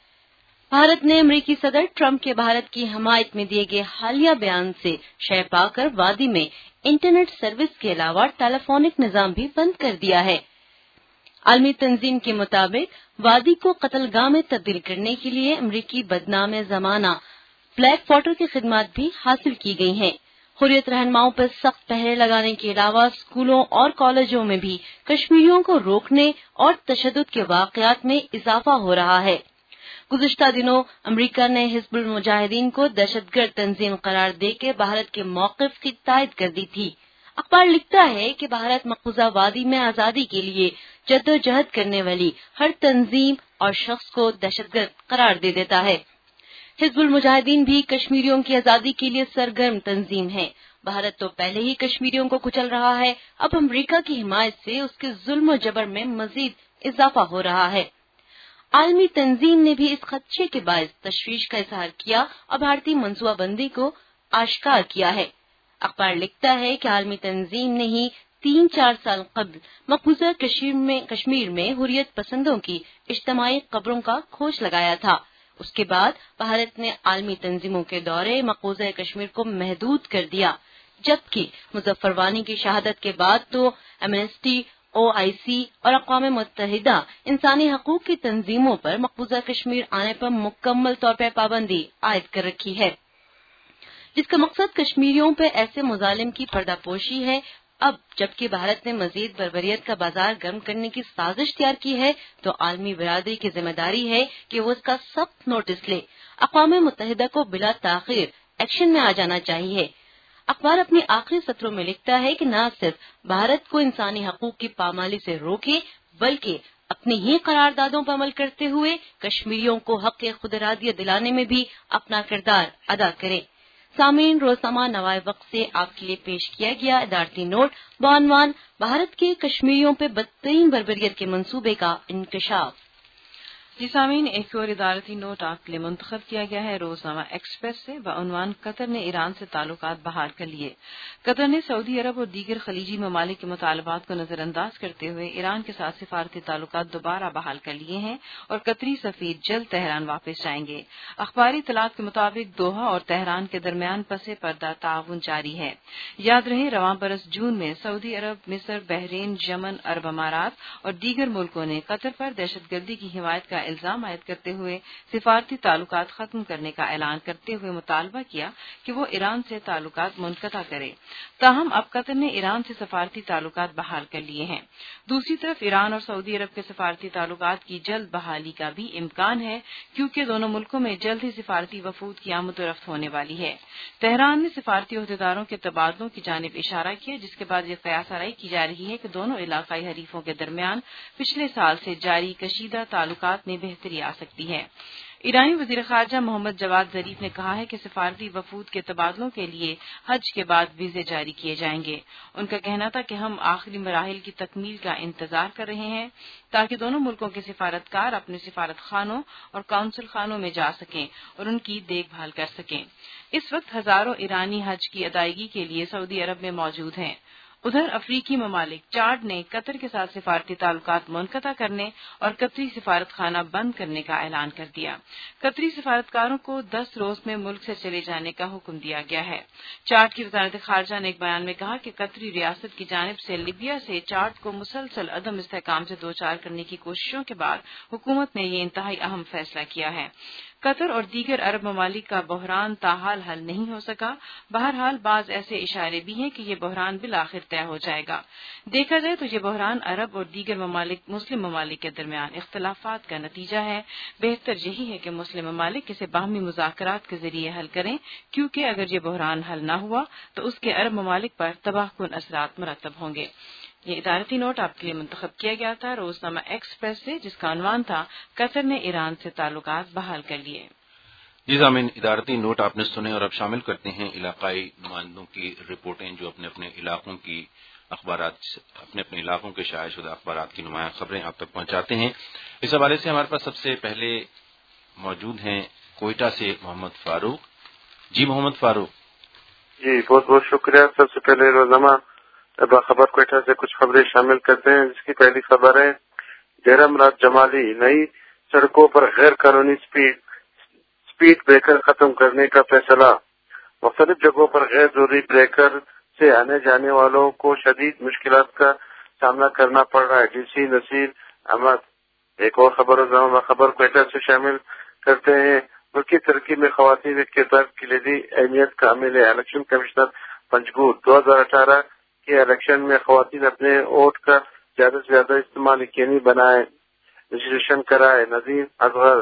بھارت نے امریکی صدر ٹرمپ کے بھارت کی حمایت میں دیے گئے حالیہ بیان سے شے پا کر وادی میں انٹرنیٹ سروس کے علاوہ ٹیلی فونک نظام بھی بند کر دیا ہے۔ عالمی تنظیم کے مطابق وادی کو قتل گاہ میں تبدیل کرنے کے لیے امریکی بدنام زمانہ بلیک واٹر کی خدمات بھی حاصل کی گئی ہیں۔ حریت رہنماؤں پر سخت پہرے لگانے کے علاوہ اسکولوں اور کالجوں میں بھی کشمیریوں کو روکنے اور تشدد کے واقعات میں اضافہ ہو رہا ہے۔ گزشتہ دنوں امریکہ نے حزب المجاہدین کو دہشت گرد تنظیم قرار دے کے بھارت کے موقف کی تائید کر دی تھی۔ اخبار لکھتا ہے کہ بھارت مقبوضہ وادی میں آزادی کے لیے جدوجہد کرنے والی ہر تنظیم اور شخص کو دہشت گرد قرار دے دیتا ہے۔ حزب المجاہدین بھی کشمیریوں کی آزادی کے لیے سرگرم تنظیم ہے۔ بھارت تو پہلے ہی کشمیریوں کو کچل رہا ہے، اب امریکہ کی حمایت سے اس کے ظلم و جبر میں مزید اضافہ ہو رہا ہے۔ عالمی تنظیم نے بھی اس خدشے کے باعث تشویش کا اظہار کیا اور بھارتی منصوبہ بندی کو آشکار کیا ہے۔ اخبار لکھتا ہے کہ عالمی تنظیم نے ہی 3-4 سال قبل مقبوضہ کشمیر میں حریت پسندوں کی اجتماعی قبروں کا کھوج لگایا تھا۔ اس کے بعد بھارت نے عالمی تنظیموں کے دورے مقبوضہ کشمیر کو محدود کر دیا، جبکہ مظفر وانی کی شہادت کے بعد تو ایمنسٹی، OIC اور اقوام متحدہ انسانی حقوق کی تنظیموں پر مقبوضہ کشمیر آنے پر مکمل طور پر پابندی عائد کر رکھی ہے، جس کا مقصد کشمیریوں پر ایسے مظالم کی پردہ پوشی ہے۔ اب جبکہ بھارت نے مزید بربریت کا بازار گرم کرنے کی سازش تیار کی ہے تو عالمی برادری کی ذمہ داری ہے کہ وہ اس کا سخت نوٹس لے، اقوام متحدہ کو بلا تاخیر ایکشن میں آ جانا چاہیے۔ اخبار اپنی آخری سطروں میں لکھتا ہے کہ نہ صرف بھارت کو انسانی حقوق کی پامالی سے روکے بلکہ اپنی ہی قراردادوں پر عمل کرتے ہوئے کشمیریوں کو حق خود ارادیت دلانے میں بھی اپنا کردار ادا کرے۔ سامعین، روزنامہ نوائے وقت سے آپ کے لیے پیش کیا گیا ادارتی نوٹ بعنوان بھارت کے کشمیریوں پہ بدترین بربریت کے منصوبے کا انکشاف۔ جی سامعین، ایک اور ادارتی نوٹ آپ کے لیے منتخب کیا گیا ہے روزنامہ ایکسپریس سے بعنوان قطر نے ایران سے تعلقات بحال کر لیے۔ قطر نے سعودی عرب اور دیگر خلیجی ممالک کے مطالبات کو نظر انداز کرتے ہوئے ایران کے ساتھ سفارتی تعلقات دوبارہ بحال کر لیے ہیں اور قطری سفیر جلد تہران واپس جائیں گے۔ اخباری اطلاعات کے مطابق دوحہ اور تہران کے درمیان پس پردہ تعاون جاری ہے۔ یاد رہے رواں برس جون میں سعودی عرب، مصر، بحرین، یمن، عرب امارات اور دیگر ملکوں نے قطر پر دہشت گردی کی حمایت کا الزام عائد کرتے ہوئے سفارتی تعلقات ختم کرنے کا اعلان کرتے ہوئے مطالبہ کیا کہ وہ ایران سے تعلقات منقطع کرے۔ تاہم اب قطر نے ایران سے سفارتی تعلقات بحال کر لیے ہیں۔ دوسری طرف ایران اور سعودی عرب کے سفارتی تعلقات کی جلد بحالی کا بھی امکان ہے کیونکہ دونوں ملکوں میں جلد ہی سفارتی وفود کی آمد و رفت ہونے والی ہے۔ تہران نے سفارتی عہدیداروں کے تبادلوں کی جانب اشارہ کیا جس کے بعد یہ قیاس آرائی کی جا رہی ہے کہ دونوں علاقائی حریفوں کے درمیان پچھلے سال سے جاری کشیدہ تعلقات میں بہتری آ سکتی ہے۔ ایرانی وزیر خارجہ محمد جواد ظریف نے کہا ہے کہ سفارتی وفود کے تبادلوں کے لیے حج کے بعد ویزے جاری کیے جائیں گے۔ ان کا کہنا تھا کہ ہم آخری مراحل کی تکمیل کا انتظار کر رہے ہیں تاکہ دونوں ملکوں کے سفارتکار اپنے سفارت خانوں اور کونسل خانوں میں جا سکیں اور ان کی دیکھ بھال کر سکیں۔ اس وقت ہزاروں ایرانی حج کی ادائیگی کے لیے سعودی عرب میں موجود ہیں۔ ادھر افریقی ممالک چاڈ نے قطر کے ساتھ سفارتی تعلقات منقطع کرنے اور قطری سفارت خانہ بند کرنے کا اعلان کر دیا۔ قطری سفارتکاروں کو 10 روز میں ملک سے چلے جانے کا حکم دیا گیا ہے۔ چاڈ کی وزارت خارجہ نے ایک بیان میں کہا کہ قطری ریاست کی جانب سے لیبیا سے چاڈ کو مسلسل عدم استحکام سے دوچار کرنے کی کوششوں کے بعد حکومت نے یہ انتہائی اہم فیصلہ کیا ہے۔ قطر اور دیگر عرب ممالک کا بحران تاحال حل نہیں ہو سکا۔ بہرحال بعض ایسے اشارے بھی ہیں کہ یہ بحران بالآخر طے ہو جائے گا۔ دیکھا جائے تو یہ بحران عرب اور دیگر مسلم ممالک کے درمیان اختلافات کا نتیجہ ہے۔ بہتر یہی ہے کہ مسلم ممالک اسے باہمی مذاکرات کے ذریعے حل کریں کیونکہ اگر یہ بحران حل نہ ہوا تو اس کے عرب ممالک پر تباہ کن اثرات مرتب ہوں گے۔ یہ ادارتی نوٹ آپ کے لیے منتخب کیا گیا تھا روزنامہ ایکسپریس سے جس کا عنوان تھا قطر نے ایران سے تعلقات بحال کر لیے۔ جی سامعین، ادارتی نوٹ آپ نے سنے اور اب شامل کرتے ہیں علاقائی نمائندوں کی رپورٹیں جو اپنے اپنے علاقوں کی اخبارات اپنے علاقوں کے شائع شدہ اخبارات کی نمایاں خبریں آپ تک پہنچاتے ہیں۔ اس حوالے سے ہمارے پاس سب سے پہلے موجود ہیں کوئٹہ سے محمد فاروق۔ جی محمد فاروق۔ جی بہت بہت شکریہ۔ سب سے پہلے روزنامہ باخبر کوئٹہ سے کچھ خبریں شامل کرتے ہیں جس کی پہلی خبر ہے ڈیرہ مراد جمالی نئی سڑکوں پر غیر قانونی سپیڈ بریکر ختم کرنے کا فیصلہ۔ مختلف جگہوں پر غیر ضروری بریکر سے آنے جانے والوں کو شدید مشکلات کا سامنا کرنا پڑ رہا ہے۔ D C Naseer Ahmad. ایک اور خبر روزنامہ خبر کوئٹہ سے شامل کرتے ہیں ملکی ترقی میں خواتین کے کردار کلیدی اہمیت کا حامل ہے۔ الیکشن کمشنر پنجگور 2018 کے الیکشن میں خواتین اپنے ووٹ کا زیادہ سے زیادہ استعمال یقینی بنائے، رجسٹریشن کرائے۔ نظیم اظہر۔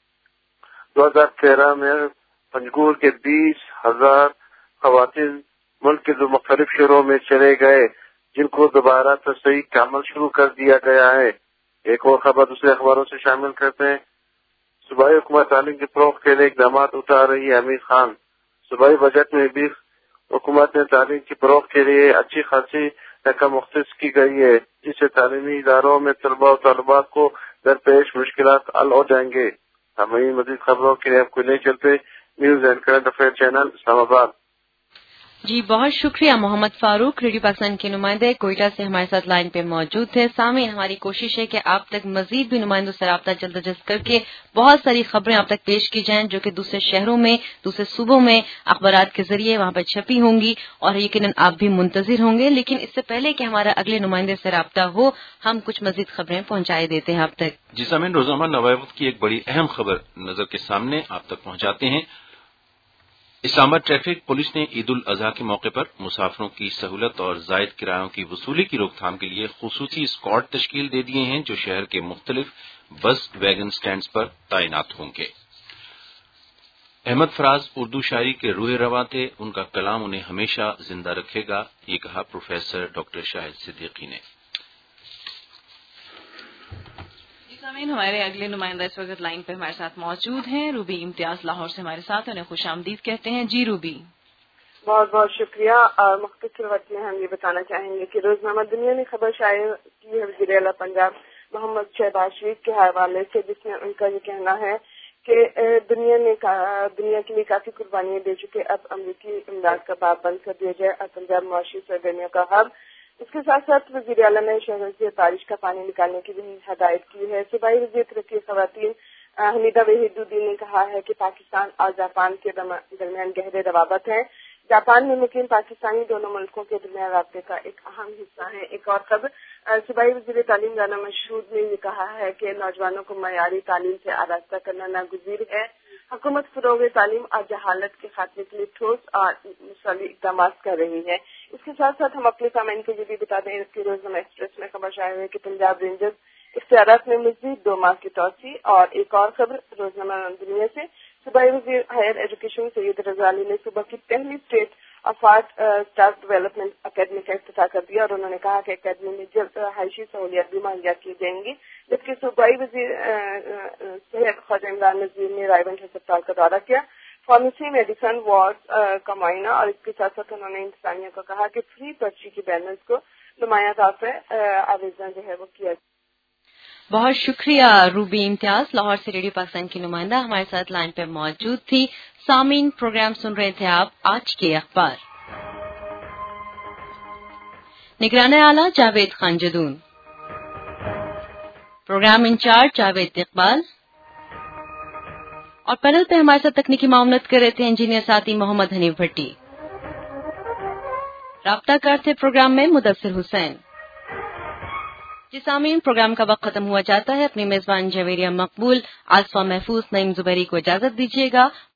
2013 میں پنجگور کے 20,000 خواتین ملک کے دو مختلف شہروں میں چلے گئے جن کو دوبارہ تصحیح کا عمل شروع کر دیا گیا ہے۔ ایک اور خبر دوسرے اخباروں سے شامل کرتے ہیں صوبائی حکومت تعلیم کے فروغ کے لیے اقدامات اٹھا رہی ہے۔ امیر خان۔ صوبائی بجٹ میں بھی حکومت نے تعلیم کے فروغ کے لیے اچھی خاصی رقم مختص کی گئی ہے جس سے تعلیمی اداروں میں طلباء و طالبات کو درپیش مشکلات حل ہو جائیں گے۔ ہمیں مزید خبروں کے لیے آپ کو لے چلتے news and current affair channel Islamabad. جی بہت شکریہ محمد فاروق۔ ریڈیو پاکستان کے نمائندے کوئٹہ سے ہمارے ساتھ لائن پہ موجود تھے۔ سامعین، ہماری کوشش ہے کہ آپ تک مزید بھی نمائندوں سے رابطہ جلد از جلد کر کے بہت ساری خبریں آپ تک پیش کی جائیں جو کہ دوسرے شہروں میں دوسرے صوبوں میں اخبارات کے ذریعے وہاں پر چھپی ہوں گی اور یقیناً آپ بھی منتظر ہوں گے۔ لیکن اس سے پہلے کہ ہمارا اگلے نمائندے سے رابطہ ہو ہم کچھ مزید خبریں پہنچائے دیتے ہیں آپ تک۔ جی سامعین، روزنامہ نوائے وقت کی ایک بڑی اہم خبر نظر کے سامنے آپ تک پہنچاتے ہیں۔ اسلام آباد ٹریفک پولیس نے عید الاضحیٰ کے موقع پر مسافروں کی سہولت اور زائد کرایوں کی وصولی کی روک تھام کے لیے خصوصی اسکواڈ تشکیل دے دیے ہیں جو شہر کے مختلف بس ویگن سٹینڈز پر تعینات ہوں گے۔ احمد فراز اردو شاعری کے روح رواں تھے، ان کا کلام انہیں ہمیشہ زندہ رکھے گا، یہ کہا پروفیسر ڈاکٹر شاہد صدیقی نے۔ ہمارے اگلے نمائندہ اس وقت لائن پہ ہمارے ساتھ موجود ہیں، روبی امتیاز لاہور سے ہمارے ساتھ، انہیں خوش آمدید کہتے ہیں۔ جی روبی، بہت بہت شکریہ۔ مختصر وقت میں ہم یہ بتانا چاہیں گے کہ روزنامہ دنیا نے خبر شائع کی ہے وزیر اعلیٰ پنجاب محمد شہباز شریف کے حوالے سے، جس میں ان کا یہ کہنا ہے کہ دنیا کے لیے کافی قربانیاں دے چکے، اب امریکی امداد کا باب بند کر دیا جائے اور پنجاب معاشی سرگرمیوں کا ہب۔ اس کے ساتھ ساتھ وزیر اعلیٰ نے شہروں سے بارش کا پانی نکالنے کی بھی ہدایت کی ہے۔ صوبائی وزیر ترقی خواتین حمیدہ وحید الدین نے کہا ہے کہ پاکستان اور جاپان کے درمیان گہرے روابط ہیں۔ جاپان میں مقیم پاکستانی دونوں ملکوں کے درمیان رابطے کا ایک اہم حصہ ہے۔ ایک اور خبر، صوبائی وزیر تعلیم رانا مشہود نے یہ کہا ہے کہ نوجوانوں کو معیاری تعلیم سے آراستہ کرنا ناگزیر ہے۔ حکومت فروغ تعلیم اور جہالت کے خاتمے کے لیے ٹھوس اور مثالی اقدامات کر رہی ہے۔ اس کے ساتھ ساتھ ہم اپنے سامعین کو یہ بھی بتا دیں کہ روزنامہ ایکسپریس میں خبر شائع ہے کہ پنجاب رینجرز اختیارات میں مزید 2 ماہ کی توسیع۔ اور ایک اور خبر روزنامہ دنیا سے، صوبائی وزیر ہائر ایجوکیشن سید رضا علی نے صوبہ کی پہلی state of art staff development academy کا افتتاح کر دیا، اور انہوں نے کہا کہ اکیڈمی میں جلد رہائشی سہولیات بھی مہیا کی جائیں گی۔ جبکہ صوبائی وزیر صحت خواجہ عمران نذیر نے رائے گنج ہسپتال کا دورہ کیا، فارمیسی میڈیسن وارڈ کا معائنہ، اور اس کے ساتھ ساتھ انہوں نے انتظامیہ کو کہا کہ فری پرچی کے بینرز کو نمایاں طور پر آویزاں جو ہے وہ کیا جائے۔ بہت شکریہ روبی امتیاز، لاہور سے ریڈیو پاکستان کی نمائندہ ہمارے ساتھ لائن پہ موجود تھی۔ سامعین، پروگرام سن رہے تھے آپ آج کے اخبار۔ نگران اعلیٰ جاوید خان جدون، پروگرام انچارج جاوید اقبال، اور پینل پہ ہمارے ساتھ تکنیکی معاونت کر رہے تھے انجینئر ساتھی محمد حنیف بھٹی۔ رابطہ کار تھے پروگرام میں مدثر حسین۔ جی سامعین، پروگرام کا وقت ختم ہوا جاتا ہے۔ اپنی میزبان جویریہ مقبول، آصفہ محفوظ، نعیم زبیری کو اجازت دیجیے گا۔